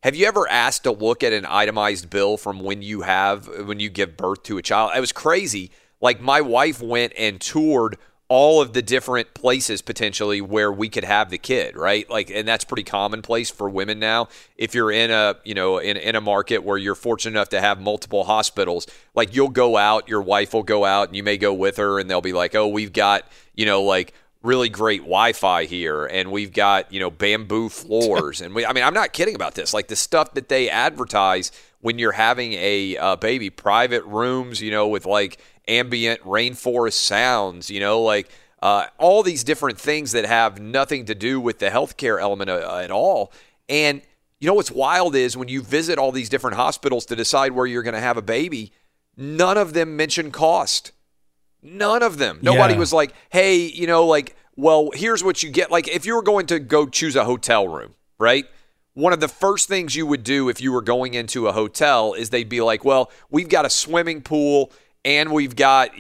Have you ever asked to look at an itemized bill from when you give birth to a child? It was crazy. Like, my wife went and toured all of the different places potentially where we could have the kid, right? Like, and that's pretty commonplace for women now. If you're in a, in a market where you're fortunate enough to have multiple hospitals, like, you'll go out, your wife will go out, and you may go with her, and they'll be like, oh, we've got, like, really great Wi-Fi here, and we've got, bamboo floors. And I'm not kidding about this. Like, the stuff that they advertise when you're having a baby, private rooms, with like ambient rainforest sounds, all these different things that have nothing to do with the healthcare element at all. And what's wild is when you visit all these different hospitals to decide where you're going to have a baby, none of them mention cost. None of them. Nobody was like, hey, well, here's what you get. Like, if you were going to go choose a hotel room, right? One of the first things you would do if you were going into a hotel is they'd be like, well, we've got a swimming pool and we've got,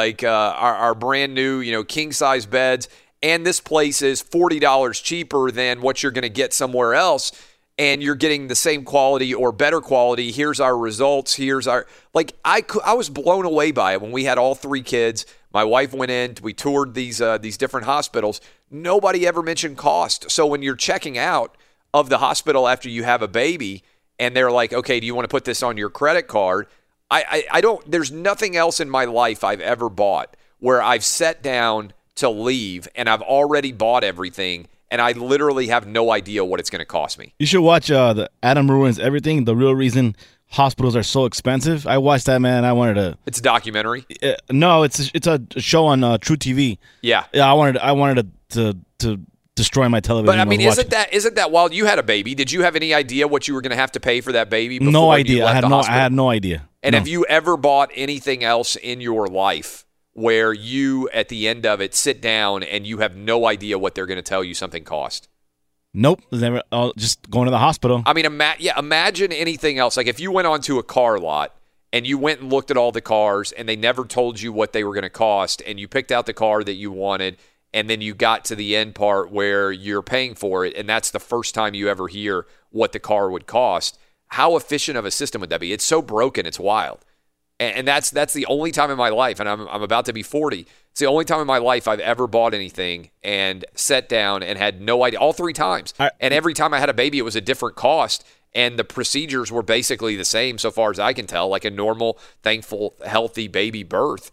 our brand new, king-size beds, and this place is $40 cheaper than what you're going to get somewhere else, and you're getting the same quality or better quality. Here's our results. Here's our – I was blown away by it when we had all 3 kids. My wife went in. We toured these different hospitals. Nobody ever mentioned cost. So when you're checking out of the hospital after you have a baby and they're like, okay, do you want to put this on your credit card? I don't – there's nothing else in my life I've ever bought where I've sat down to leave and I've already bought everything and I literally have no idea what it's going to cost me. You should watch the Adam Ruins Everything, The Real Reason Hospitals Are So Expensive. I watched that, man. I wanted to – It's a documentary? No, it's a show on True TV. Yeah. Yeah, I wanted to destroy my television. But isn't that wild? You had a baby. Did you have any idea what you were going to have to pay for that baby before No idea. You left the hospital? I had no idea. And have you ever bought anything else in your life where you, at the end of it, sit down and you have no idea what they're going to tell you something cost? Nope. Never. Just going to the hospital. I mean, imagine anything else. Like if you went onto a car lot and you went and looked at all the cars and they never told you what they were going to cost and you picked out the car that you wanted and then you got to the end part where you're paying for it and that's the first time you ever hear what the car would cost. How efficient of a system would that be? It's so broken, it's wild. And that's the only time in my life, and I'm about to be 40, it's the only time in my life I've ever bought anything and sat down and had no idea, all 3 times. And every time I had a baby, it was a different cost, and the procedures were basically the same so far as I can tell, like a normal, thankful, healthy baby birth.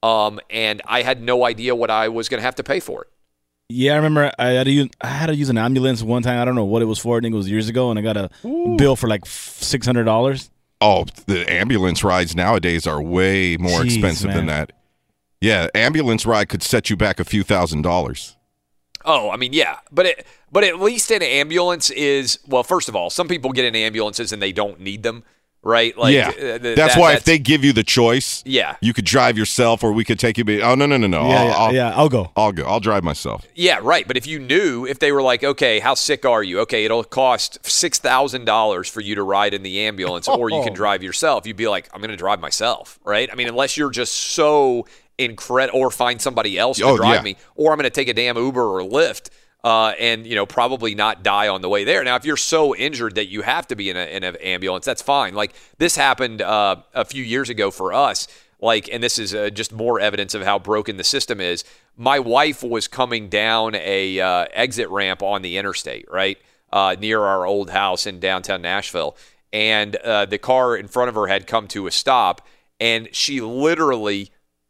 And I had no idea what I was going to have to pay for it. Yeah, I remember I had to use an ambulance one time. I don't know what it was for. I think it was years ago, and I got a bill for like $600. Oh, the ambulance rides nowadays are way more expensive than that. Yeah, ambulance ride could set you back a few $1,000s. Oh, I mean, yeah, but at least an ambulance is, well, first of all, some people get in ambulances and they don't need them. Right? Like, yeah. That's why if they give you the choice, yeah, you could drive yourself or we could take you. Oh, no. I'll go. I'll drive myself. Yeah, right. But if you knew, if they were like, okay, how sick are you? Okay, it'll cost $6,000 for you to ride in the ambulance or you can drive yourself. You'd be like, I'm going to drive myself, right? I mean, unless you're just so incredible or find somebody else to drive me or I'm going to take a damn Uber or Lyft. And probably not die on the way there. Now, if you're so injured that you have to be in an ambulance, that's fine. Like this happened a few years ago for us. And this is just more evidence of how broken the system is. My wife was coming down a exit ramp on the interstate, right, near our old house in downtown Nashville, and the car in front of her had come to a stop, and she literally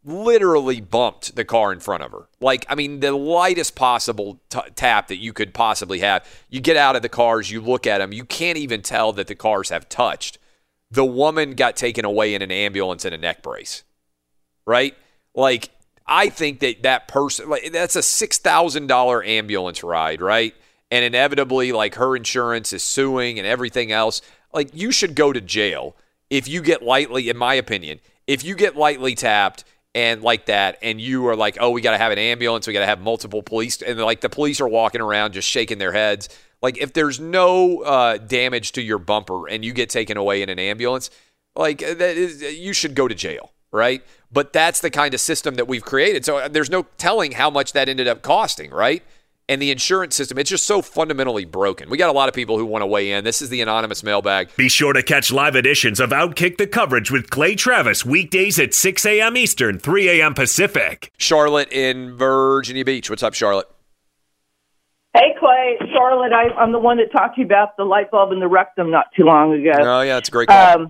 bumped the car in front of her. The lightest possible tap that you could possibly have. You get out of the cars, you look at them, you can't even tell that the cars have touched. The woman got taken away in an ambulance in a neck brace, right? I think that person, that's a $6,000 ambulance ride, right? And inevitably, her insurance is suing and everything else. You should go to jail if you get lightly, in my opinion, if you get lightly tapped and like that, and you are like, oh, we got to have an ambulance, we got to have multiple police, and the police are walking around just shaking their heads. If there's no damage to your bumper and you get taken away in an ambulance, you should go to jail, right? But that's the kind of system that we've created. So there's no telling how much that ended up costing, right? And the insurance system, it's just so fundamentally broken. We got a lot of people who want to weigh in. This is the anonymous mailbag. Be sure to catch live editions of Outkick the Coverage with Clay Travis weekdays at 6 a.m. Eastern, 3 a.m. Pacific. Charlotte in Virginia Beach. What's up, Charlotte? Hey, Clay. Charlotte, I'm the one that talked to you about the light bulb in the rectum not too long ago. Oh, yeah, that's a great call.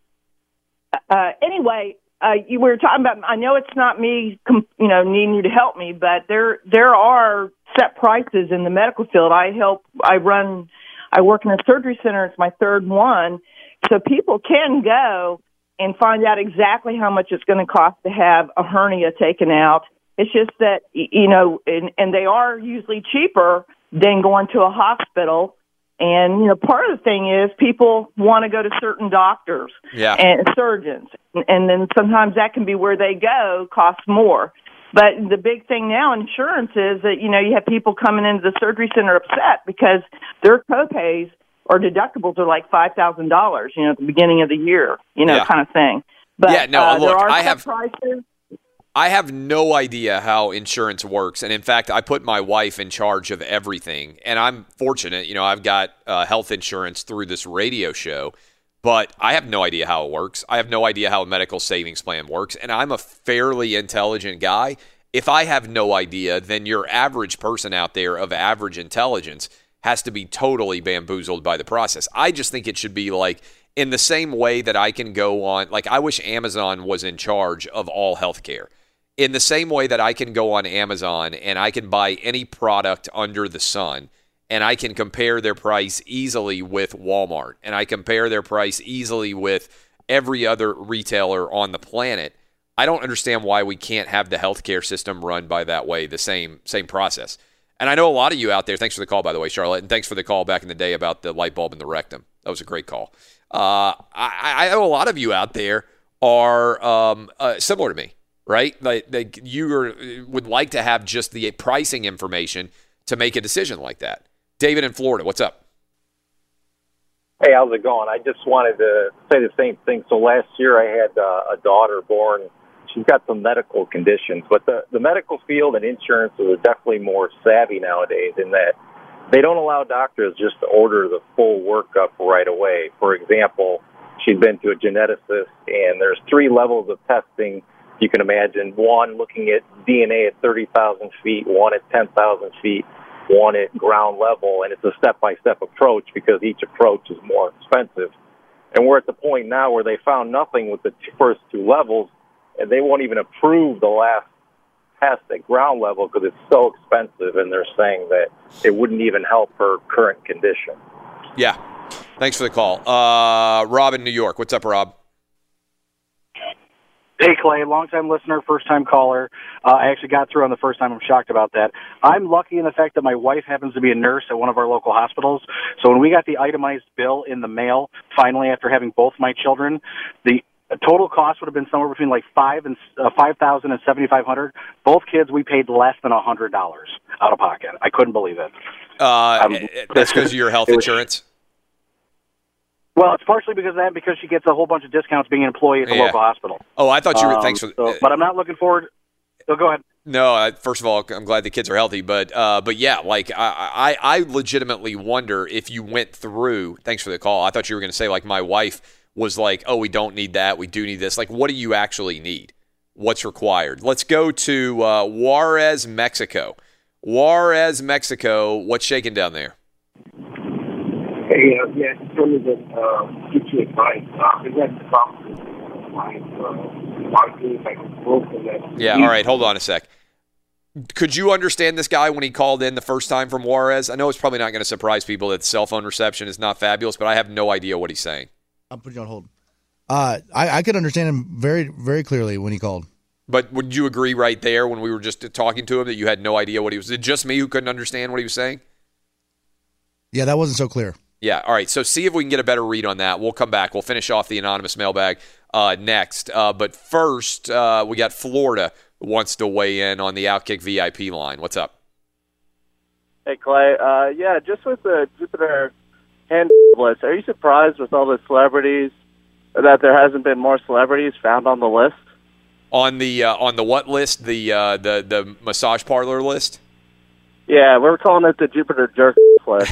Anyway, you were talking about, I know it's not me, needing you to help me, but there are set prices in the medical field. I work in a surgery center. It's my third one. So people can go and find out exactly how much it's going to cost to have a hernia taken out. It's just that, and they are usually cheaper than going to a hospital. And, part of the thing is people want to go to certain doctors and surgeons. And then sometimes that can be where they go, costs more. But the big thing now in insurance is that, you have people coming into the surgery center upset because their copays or deductibles are like $5,000, at the beginning of the year, kind of thing. But look, there are prices. I have no idea how insurance works. And in fact, I put my wife in charge of everything. And I'm fortunate, I've got health insurance through this radio show, but I have no idea how it works. I have no idea how a medical savings plan works. And I'm a fairly intelligent guy. If I have no idea, then your average person out there of average intelligence has to be totally bamboozled by the process. I just think it should be like in the same way that I can go on, like I wish Amazon was in charge of all healthcare. In the same way that I can go on Amazon and I can buy any product under the sun and I can compare their price easily with Walmart and I compare their price easily with every other retailer on the planet, I don't understand why we can't have the healthcare system run by that way, the same process. And I know a lot of you out there, thanks for the call, by the way, Charlotte, and thanks for the call back in the day about the light bulb in the rectum. That was a great call. I know a lot of you out there are similar to me. Right? Like you would like to have just the pricing information to make a decision like that. David in Florida, what's up? Hey, how's it going? I just wanted to say the same thing. So last year I had a daughter born. She's got some medical conditions, but the medical field and insurance are definitely more savvy nowadays in that they don't allow doctors just to order the full workup right away. For example, she's been to a geneticist, and there's 3 levels of testing you can imagine. One, looking at DNA at 30,000 feet, one at 10,000 feet, one at ground level, and it's a step-by-step approach because each approach is more expensive. And we're at the point now where they found nothing with the first 2 levels, and they won't even approve the last test at ground level because it's so expensive, and they're saying that it wouldn't even help her current condition. Yeah. Thanks for the call. Rob in New York. What's up, Rob? Hey, Clay, long-time listener, first-time caller. I actually got through on the first time. I'm shocked about that. I'm lucky in the fact that my wife happens to be a nurse at one of our local hospitals. So when we got the itemized bill in the mail, finally, after having both my children, the total cost would have been somewhere between like $5,000 and $7,500. Both kids, we paid less than $100 out of pocket. I couldn't believe it. That's because of your health insurance? Well, it's partially because of that, because she gets a whole bunch of discounts being an employee at the local hospital. Oh, I thought you were. Thanks for. But I'm not looking forward. So go ahead. No, first of all, I'm glad the kids are healthy, but yeah, like I legitimately wonder if you went through. Thanks for the call. I thought you were going to say like my wife was like, oh, we don't need that, we do need this. Like, what do you actually need? What's required? Let's go to Juarez, Mexico. Juarez, Mexico. What's shaking down there? Hey, yeah, I just wanted to get you advice. I've had the problem with my Yeah, all right, hold on a sec. Could you understand this guy when he called in the first time from Juarez? I know it's probably not going to surprise people that the cell phone reception is not fabulous, but I have no idea what he's saying. I'll put you on hold. I could understand him very, very clearly when he called. But would you agree right there when we were just talking to him that you had no idea what he was? Is it just me who couldn't understand what he was saying? Yeah, that wasn't so clear. Yeah, all right. So see if we can get a better read on that. We'll come back. We'll finish off the anonymous mailbag next. But first, we got Florida who wants to weigh in on the Outkick VIP line. What's up? Hey, Clay. Yeah, just with the Jupiter hand list, are you surprised with all the celebrities that there hasn't been more celebrities found on the list? On the what list? The massage parlor list? Yeah, we're calling it the Jupiter Jerk Flash.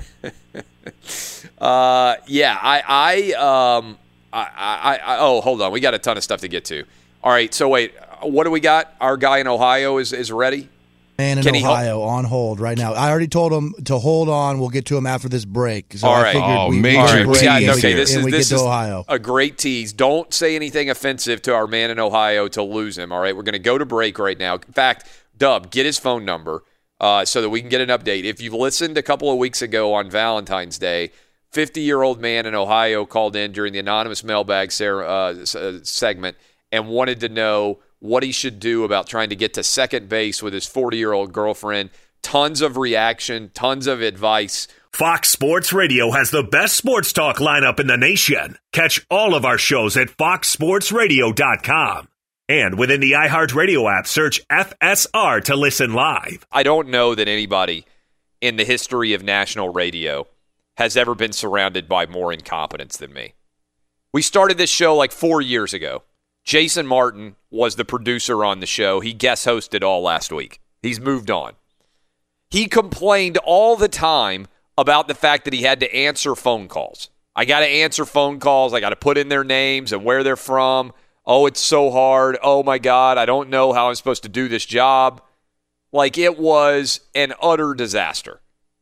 Oh, hold on. We got a ton of stuff to get to. All right, so wait. What do we got? Our guy in Ohio is ready? Man in Ohio on hold right now. I already told him to hold on. We'll get to him after this break. So all I right. figured we This get to is Ohio. A great tease. Don't say anything offensive to our man in Ohio to lose him, all right? We're going to go to break right now. In fact, Dub, get his phone number so that we can get an update. If you've listened a couple of weeks ago on Valentine's Day, 50-year-old man in Ohio called in during the anonymous mailbag segment and wanted to know what he should do about trying to get to second base with his 40-year-old girlfriend. Tons of reaction, tons of advice. Fox Sports Radio has the best sports talk lineup in the nation. Catch all of our shows at foxsportsradio.com. And within the iHeartRadio app, search FSR to listen live. I don't know that anybody in the history of national radio has ever been surrounded by more incompetence than me. We started this show like 4 years ago. Jason Martin was the producer on the show. He guest hosted all last week. He's moved on. He complained all the time about the fact that he had to answer phone calls. I got to answer phone calls. I got to put in their names and where they're from. Oh, it's so hard. Oh, my God, I don't know how I'm supposed to do this job. Like, it was an utter disaster.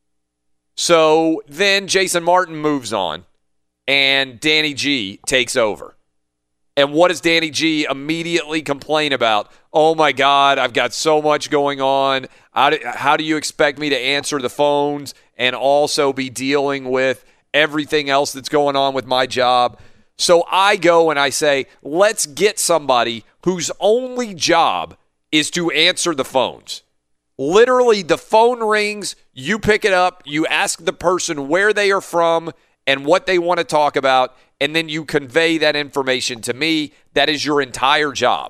So then Jason Martin moves on, and Danny G takes over. And what does Danny G immediately complain about? Oh, my God, I've got so much going on. How do you expect me to answer the phones and also be dealing with everything else that's going on with my job? So I go and I say, let's get somebody whose only job is to answer the phones. Literally, the phone rings, you pick it up, you ask the person where they are from and what they want to talk about, and then you convey that information to me. That is your entire job.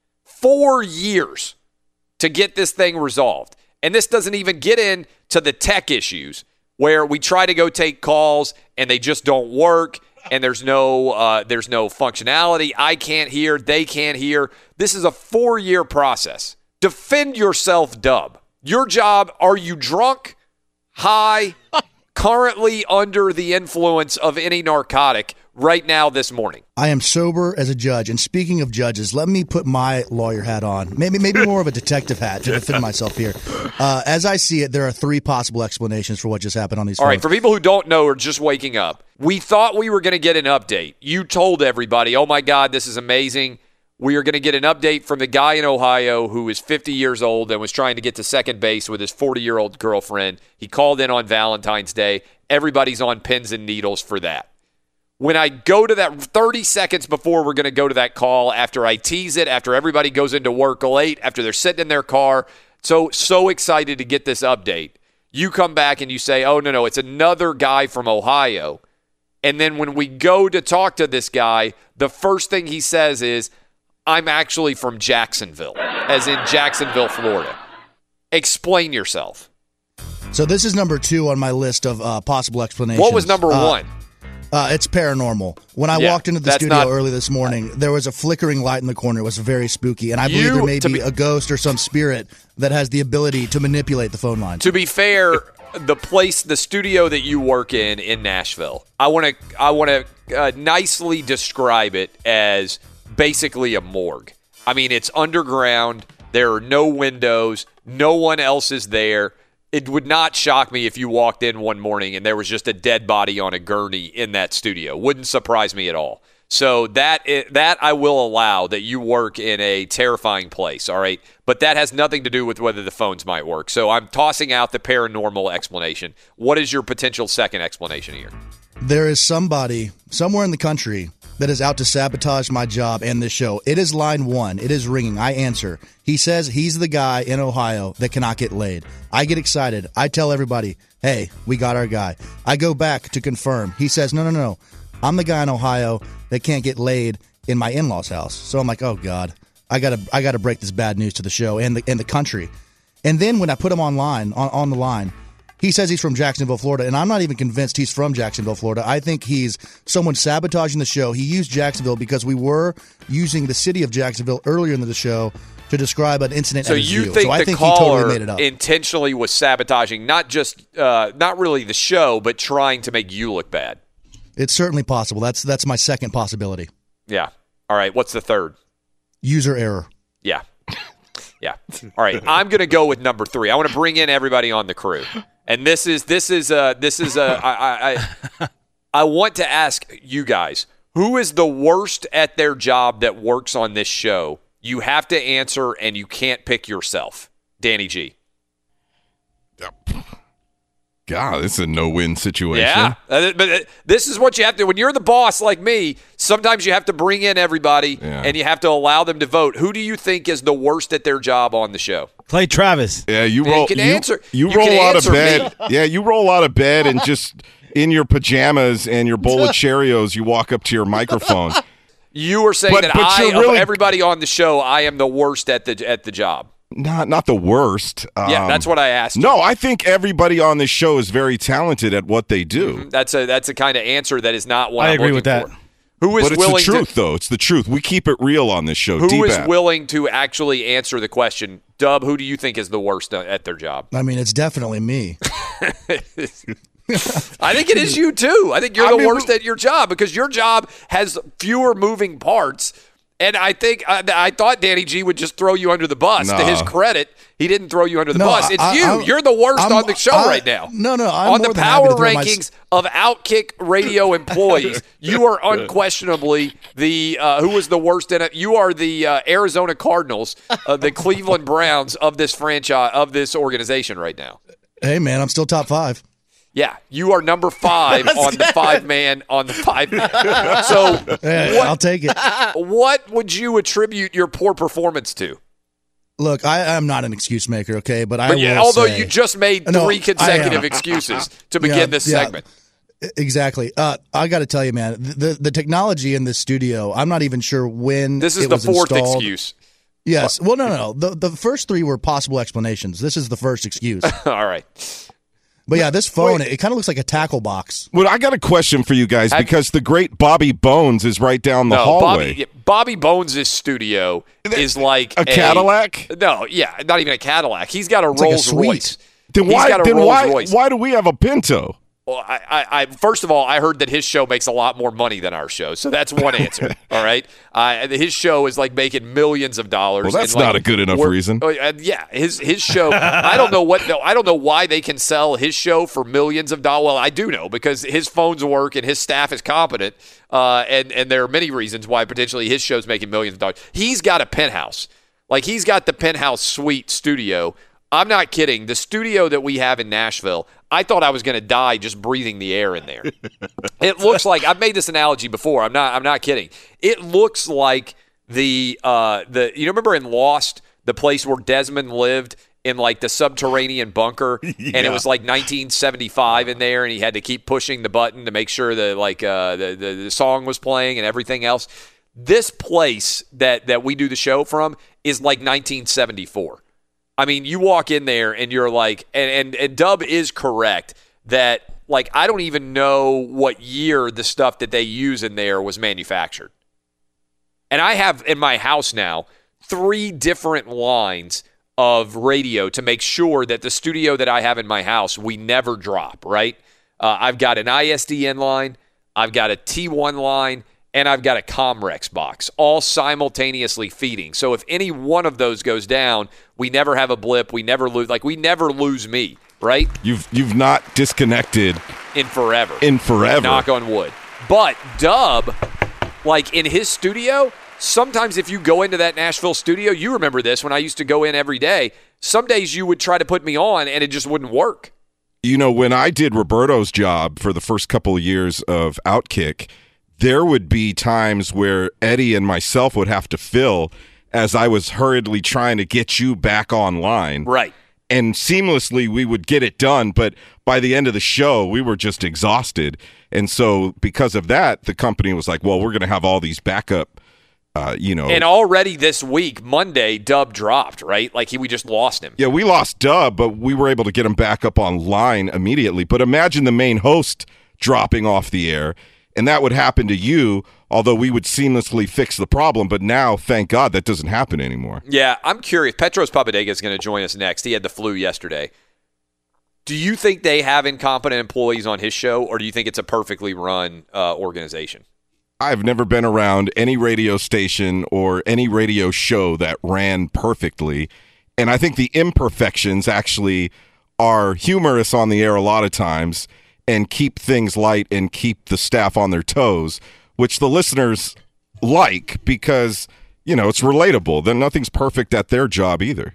4 years to get this thing resolved. And this doesn't even get into the tech issues where we try to go take calls and they just don't work and there's no functionality. I can't hear, they can't hear. This is a 4-year process. Defend yourself, Dub. Your job, are you drunk, high, currently under the influence of any narcotic right now this morning? I am sober as a judge. And speaking of judges, let me put my lawyer hat on. Maybe more of a detective hat to defend myself here. As I see it, there are 3 possible explanations for what just happened on these phones. All right, for people who don't know or just waking up, we thought we were going to get an update. You told everybody, oh my God, this is amazing. We are going to get an update from the guy in Ohio who is 50 years old and was trying to get to second base with his 40-year-old girlfriend. He called in on Valentine's Day. Everybody's on pins and needles for that. When I go to that 30 seconds before we're going to go to that call, after I tease it, after everybody goes into work late, after they're sitting in their car, so excited to get this update, you come back and you say, oh, no, it's another guy from Ohio. And then when we go to talk to this guy, the first thing he says is, I'm actually from Jacksonville, as in Jacksonville, Florida. Explain yourself. So this is number 2 on my list of possible explanations. What was number 1? It's paranormal. When I walked into the studio early this morning, there was a flickering light in the corner. It was very spooky. And I believe there may be a ghost or some spirit that has the ability to manipulate the phone lines. To be fair, the studio that you work in Nashville, I want to nicely describe it as basically a morgue. I mean, it's underground. There are no windows. No one else is there. It would not shock me if you walked in one morning and there was just a dead body on a gurney in that studio. Wouldn't surprise me at all. So that I will allow, that you work in a terrifying place, all right? But that has nothing to do with whether the phones might work. So I'm tossing out the paranormal explanation. What is your potential second explanation here? There is somebody somewhere in the country that is out to sabotage my job and this show. It is line 1. It is ringing. I answer. He says he's the guy in Ohio that cannot get laid. I get excited. I tell everybody, hey, we got our guy. I go back to confirm. He says, no. I'm the guy in Ohio that can't get laid in my in-laws' house. So I'm like, oh, God, I gotta break this bad news to the show and the country. And then when I put him on the line, he says he's from Jacksonville, Florida, and I'm not even convinced he's from Jacksonville, Florida. I think he's someone sabotaging the show. He used Jacksonville because we were using the city of Jacksonville earlier in the show to describe an incident. So at his you view. think so I the think caller he totally made it up. intentionally was sabotaging not really the show, but trying to make you look bad? It's certainly possible. That's my second possibility. Yeah. All right. What's the third? User error. Yeah. Yeah. All right. I'm going to go with number 3. I want to bring in everybody on the crew. And I want to ask you guys, who is the worst at their job that works on this show? You have to answer, and you can't pick yourself. Danny G. God, this is a no-win situation. Yeah, but this is what you have to. When you're the boss like me, sometimes you have to bring in everybody, and you have to allow them to vote. Who do you think is the worst at their job on the show? Clay Travis. Yeah, you roll. You can roll out of answer bed. me. Yeah, you roll out of bed and just in your pajamas and your bowl of Cheerios, you walk up to your microphone. You were saying that of everybody on the show, I am the worst at the job. Not the worst. Yeah, that's what I asked. No, I think everybody on this show is very talented at what they do. Mm-hmm. That's a kind of answer that is not what I I'm agree with looking that. for. Who is but it's willing the truth, though. It's the truth. We keep it real on this show. Who is D-Bat. willing to actually answer the question? Dub, who do you think is the worst at their job? I mean, it's definitely me. I think it is you, too. I think you're the worst at your job because your job has fewer moving parts. And I think I thought Danny G would just throw you under the bus. No. To his credit, he didn't throw you under the No, bus. It's you're the worst on the show right now. No, I'm on the more than happy power to throw rankings of Outkick radio employees, you are unquestionably the who was the worst in it. You are the Arizona Cardinals, the Cleveland Browns of this franchise, of this organization right now. Hey, man, I'm still top 5. Yeah, you are number 5 on the 5-man So Yeah, I'll take it. What would you attribute your poor performance to? Look, I am not an excuse maker, okay? But although you just made 3 consecutive excuses to begin this segment. Exactly. I got to tell you, man, the technology in this studio, I'm not even sure when this is it the was 4th installed. excuse. Yes. Well, no. The first 3 were possible explanations. This is the first excuse. All right. But yeah, this phone, it kind of looks like a tackle box. Well, I got a question for you guys because the great Bobby Bones is right down the hallway. Bobby Bones' studio is like a Cadillac? No, yeah, not even a Cadillac. He's got a Rolls Royce. Then why do we have a Pinto? Well, I first of all, I heard that his show makes a lot more money than our show, so that's one answer. All right, his show is like making millions of dollars. Well, that's not a good enough reason. Yeah, his show. I don't know why they can sell his show for millions of dollars. Well, I do know because his phones work and his staff is competent, and there are many reasons why potentially his show's making millions of dollars. He's got a penthouse, like he's got the penthouse suite studio. I'm not kidding. The studio that we have in Nashville, I thought I was going to die just breathing the air in there. It looks like I've made this analogy before. I'm not kidding. It looks like the you remember in Lost, the place where Desmond lived in like the subterranean bunker, and it was like 1975 in there, and he had to keep pushing the button to make sure that like the song was playing and everything else. This place that we do the show from is like 1974. I mean, you walk in there and you're like, and Dub is correct that, like, I don't even know what year the stuff that they use in there was manufactured. And I have in my house now 3 different lines of radio to make sure that the studio that I have in my house, we never drop, right? I've got an ISDN line, I've got a T1 line, and I've got a Comrex box, all simultaneously feeding. So if any one of those goes down, we never have a blip. We never lose. Like, we never lose me, right? You've not disconnected in forever. Knock on wood. But Dub, like in his studio, sometimes if you go into that Nashville studio, you remember this when I used to go in every day. Some days you would try to put me on and it just wouldn't work. You know, when I did Roberto's job for the first couple of years of Outkick, there would be times where Eddie and myself would have to fill as I was hurriedly trying to get you back online. Right. And seamlessly we would get it done, but by the end of the show, we were just exhausted. And so because of that, the company was like, well, we're going to have all these backup, And already this week, Monday, Dub dropped, right? Like we just lost him. Yeah, we lost Dub, but we were able to get him back up online immediately. But imagine the main host dropping off the air. And that would happen to you, although we would seamlessly fix the problem. But now, thank God, that doesn't happen anymore. Yeah, I'm curious. Petros Papadega is going to join us next. He had the flu yesterday. Do you think they have incompetent employees on his show, or do you think it's a perfectly run organization? I've never been around any radio station or any radio show that ran perfectly. And I think the imperfections actually are humorous on the air a lot of times and keep things light and keep the staff on their toes, which the listeners like because, it's relatable. Then nothing's perfect at their job either.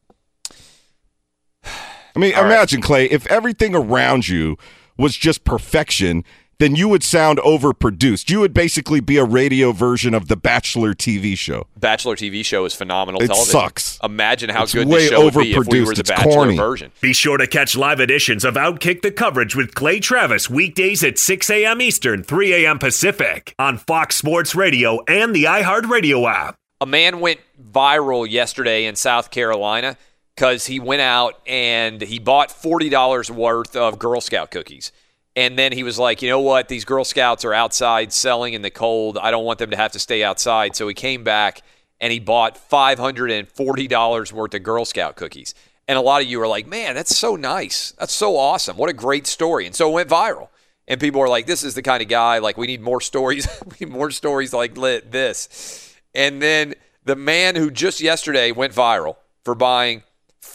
I mean, imagine, Clay, if everything around you was just perfection, then you would sound overproduced. You would basically be a radio version of the Bachelor TV show. Bachelor TV show is phenomenal television. It sucks. Imagine how good the show would be if we were the Bachelor corny version. Be sure to catch live editions of Outkick the Coverage with Clay Travis weekdays at 6 a.m. Eastern, 3 a.m. Pacific on Fox Sports Radio and the iHeartRadio app. A man went viral yesterday in South Carolina because he went out and he bought $40 worth of Girl Scout cookies. And then he was like, you know what? These Girl Scouts are outside selling in the cold. I don't want them to have to stay outside. So he came back and he bought $540 worth of Girl Scout cookies. And a lot of you are like, man, that's so nice. That's so awesome. What a great story. And so it went viral. And people are like, this is the kind of guy, like, we need more stories. We need more stories like this. And then the man who just yesterday went viral for buying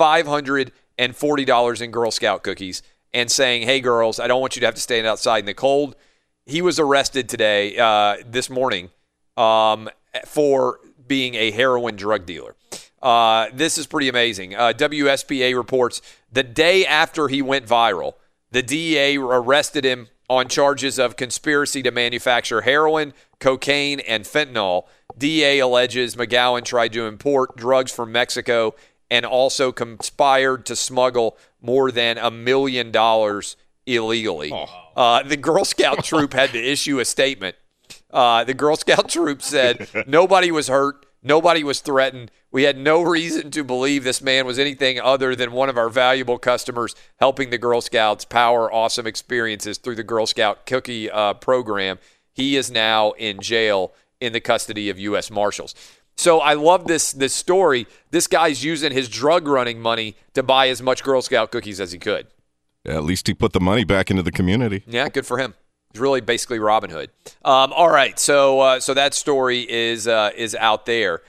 $540 in Girl Scout cookies and saying, hey, girls, I don't want you to have to stand outside in the cold. He was arrested today, this morning, for being a heroin drug dealer. This is pretty amazing. WSPA reports the day after he went viral, the DEA arrested him on charges of conspiracy to manufacture heroin, cocaine, and fentanyl. DEA alleges McGowan tried to import drugs from Mexico and also conspired to smuggle more than $1 million illegally. The Girl Scout troop had to issue a statement. The Girl Scout troop said nobody was hurt, nobody was threatened. We had no reason to believe this man was anything other than one of our valuable customers helping the Girl Scouts power awesome experiences through the Girl Scout cookie program. He is now in jail in the custody of U.S. Marshals. So I love this story. This guy's using his drug running money to buy as much Girl Scout cookies as he could. Yeah, at least he put the money back into the community. Yeah, good for him. It's really basically Robin Hood. All right, so that story is out there.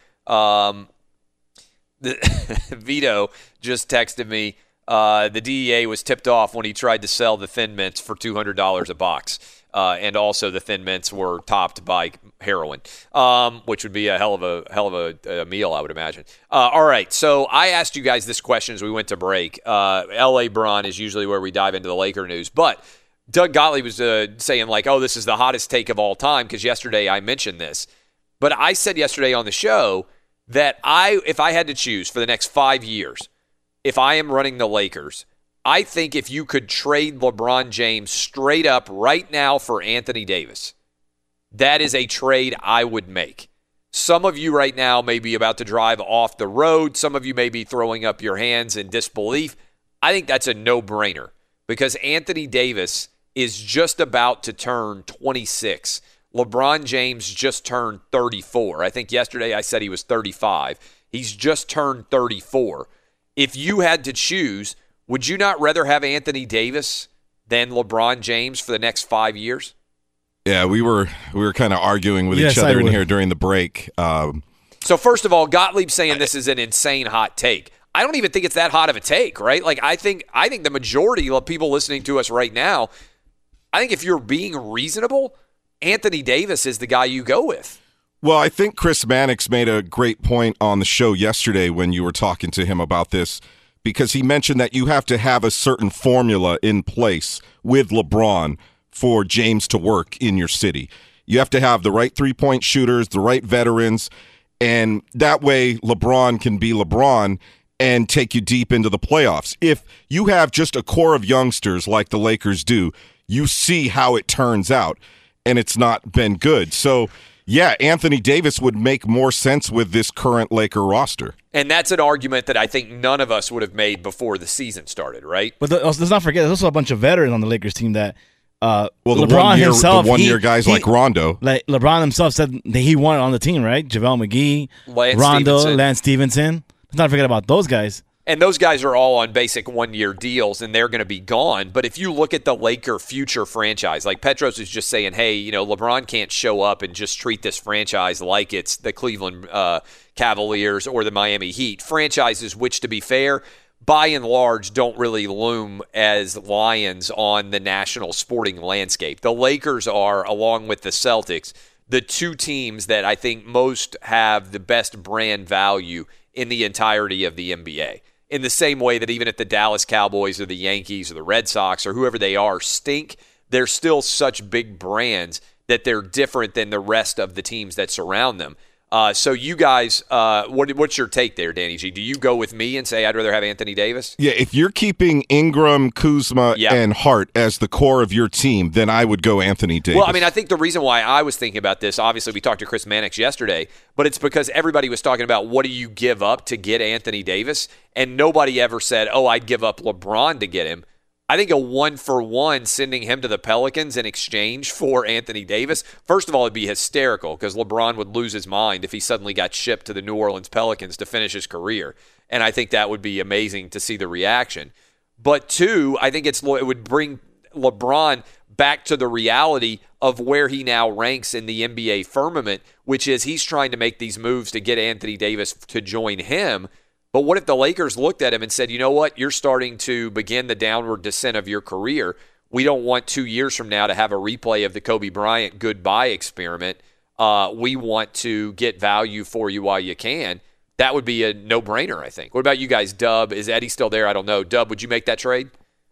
Vito just texted me. The DEA was tipped off when he tried to sell the Thin Mints for $200 a box. And also the Thin Mints were topped by heroin, which would be a hell of a meal, I would imagine. All right, so I asked you guys this question as we went to break. L.A. Bron is usually where we dive into the Laker news, but Doug Gottlieb was saying like, oh, this is the hottest take of all time because yesterday I mentioned this. But I said yesterday on the show that if I had to choose for the next 5 years, if I am running the Lakers, I think if you could trade LeBron James straight up right now for Anthony Davis, that is a trade I would make. Some of you right now may be about to drive off the road. Some of you may be throwing up your hands in disbelief. I think that's a no-brainer because Anthony Davis is just about to turn 26. LeBron James just turned 34. I think yesterday I said he was 35. He's just turned 34. If you had to choose, would you not rather have Anthony Davis than LeBron James for the next 5 years? Yeah, we were kind of arguing with each other in here during the break. So first of all, Gottlieb saying this is an insane hot take. I don't even think it's that hot of a take, right? Like I think the majority of people listening to us right now, I think if you're being reasonable, Anthony Davis is the guy you go with. Well, I think Chris Mannix made a great point on the show yesterday when you were talking to him about this, because he mentioned that you have to have a certain formula in place with LeBron for James to work in your city. You have to have the right three-point shooters, the right veterans, and that way LeBron can be LeBron and take you deep into the playoffs. If you have just a core of youngsters like the Lakers do, you see how it turns out, and it's not been good. So, yeah, Anthony Davis would make more sense with this current Laker roster. And that's an argument that I think none of us would have made before the season started, right? But let's not forget, there's also a bunch of veterans on the Lakers team that the LeBron himself, the 1 year guys like Rondo. Like LeBron himself said that he wanted on the team, right? JaVale McGee, Rondo, Lance Stevenson. Let's not forget about those guys. And those guys are all on basic 1 year deals, and they're going to be gone. But if you look at the Laker future franchise, like Petros is just saying, hey, LeBron can't show up and just treat this franchise like it's the Cleveland Cavaliers or the Miami Heat. Franchises, which, to be fair, by and large, don't really loom as lions on the national sporting landscape. The Lakers are, along with the Celtics, the two teams that I think most have the best brand value in the entirety of the NBA. In the same way that even if the Dallas Cowboys or the Yankees or the Red Sox or whoever they are stink, they're still such big brands that they're different than the rest of the teams that surround them. So you guys, what's your take there, Danny G? Do you go with me and say I'd rather have Anthony Davis? Yeah, if you're keeping Ingram, Kuzma, and Hart as the core of your team, then I would go Anthony Davis. Well, I mean, I think the reason why I was thinking about this, obviously we talked to Chris Mannix yesterday, but it's because everybody was talking about what do you give up to get Anthony Davis, and nobody ever said, oh, I'd give up LeBron to get him. I think a 1-for-1 sending him to the Pelicans in exchange for Anthony Davis, first of all, it'd be hysterical because LeBron would lose his mind if he suddenly got shipped to the New Orleans Pelicans to finish his career. And I think that would be amazing to see the reaction. But two, I think it would bring LeBron back to the reality of where he now ranks in the NBA firmament, which is he's trying to make these moves to get Anthony Davis to join him. But what if the Lakers looked at him and said, you know what, you're starting to begin the downward descent of your career. We don't want 2 years from now to have a replay of the Kobe Bryant goodbye experiment. We want to get value for you while you can. That would be a no-brainer, I think. What about you guys, Dub? Is Eddie still there? I don't know. Dub, would you make that trade?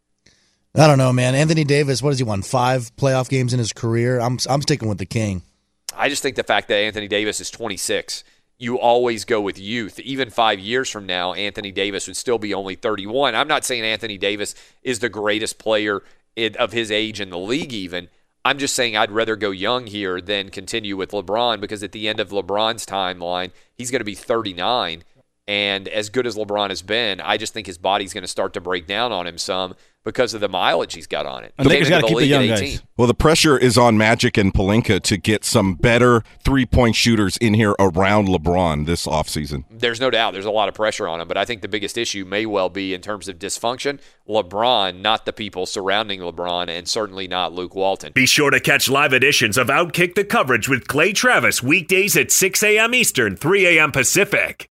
I don't know, man. Anthony Davis, what has he won? 5 playoff games in his career? I'm sticking with the King. I just think the fact that Anthony Davis is 26, you always go with youth. Even 5 years from now, Anthony Davis would still be only 31. I'm not saying Anthony Davis is the greatest player of his age in the league even. I'm just saying I'd rather go young here than continue with LeBron because at the end of LeBron's timeline, he's going to be 39. And as good as LeBron has been, I just think his body's going to start to break down on him some because of the mileage he's got on it. And Lakers got to keep the young guys. Well, the pressure is on Magic and Pelinka to get some better three-point shooters in here around LeBron this offseason. There's no doubt. There's a lot of pressure on him, but I think the biggest issue may well be in terms of dysfunction, LeBron, not the people surrounding LeBron, and certainly not Luke Walton. Be sure to catch live editions of Outkick the Coverage with Clay Travis weekdays at 6 a.m. Eastern, 3 a.m. Pacific.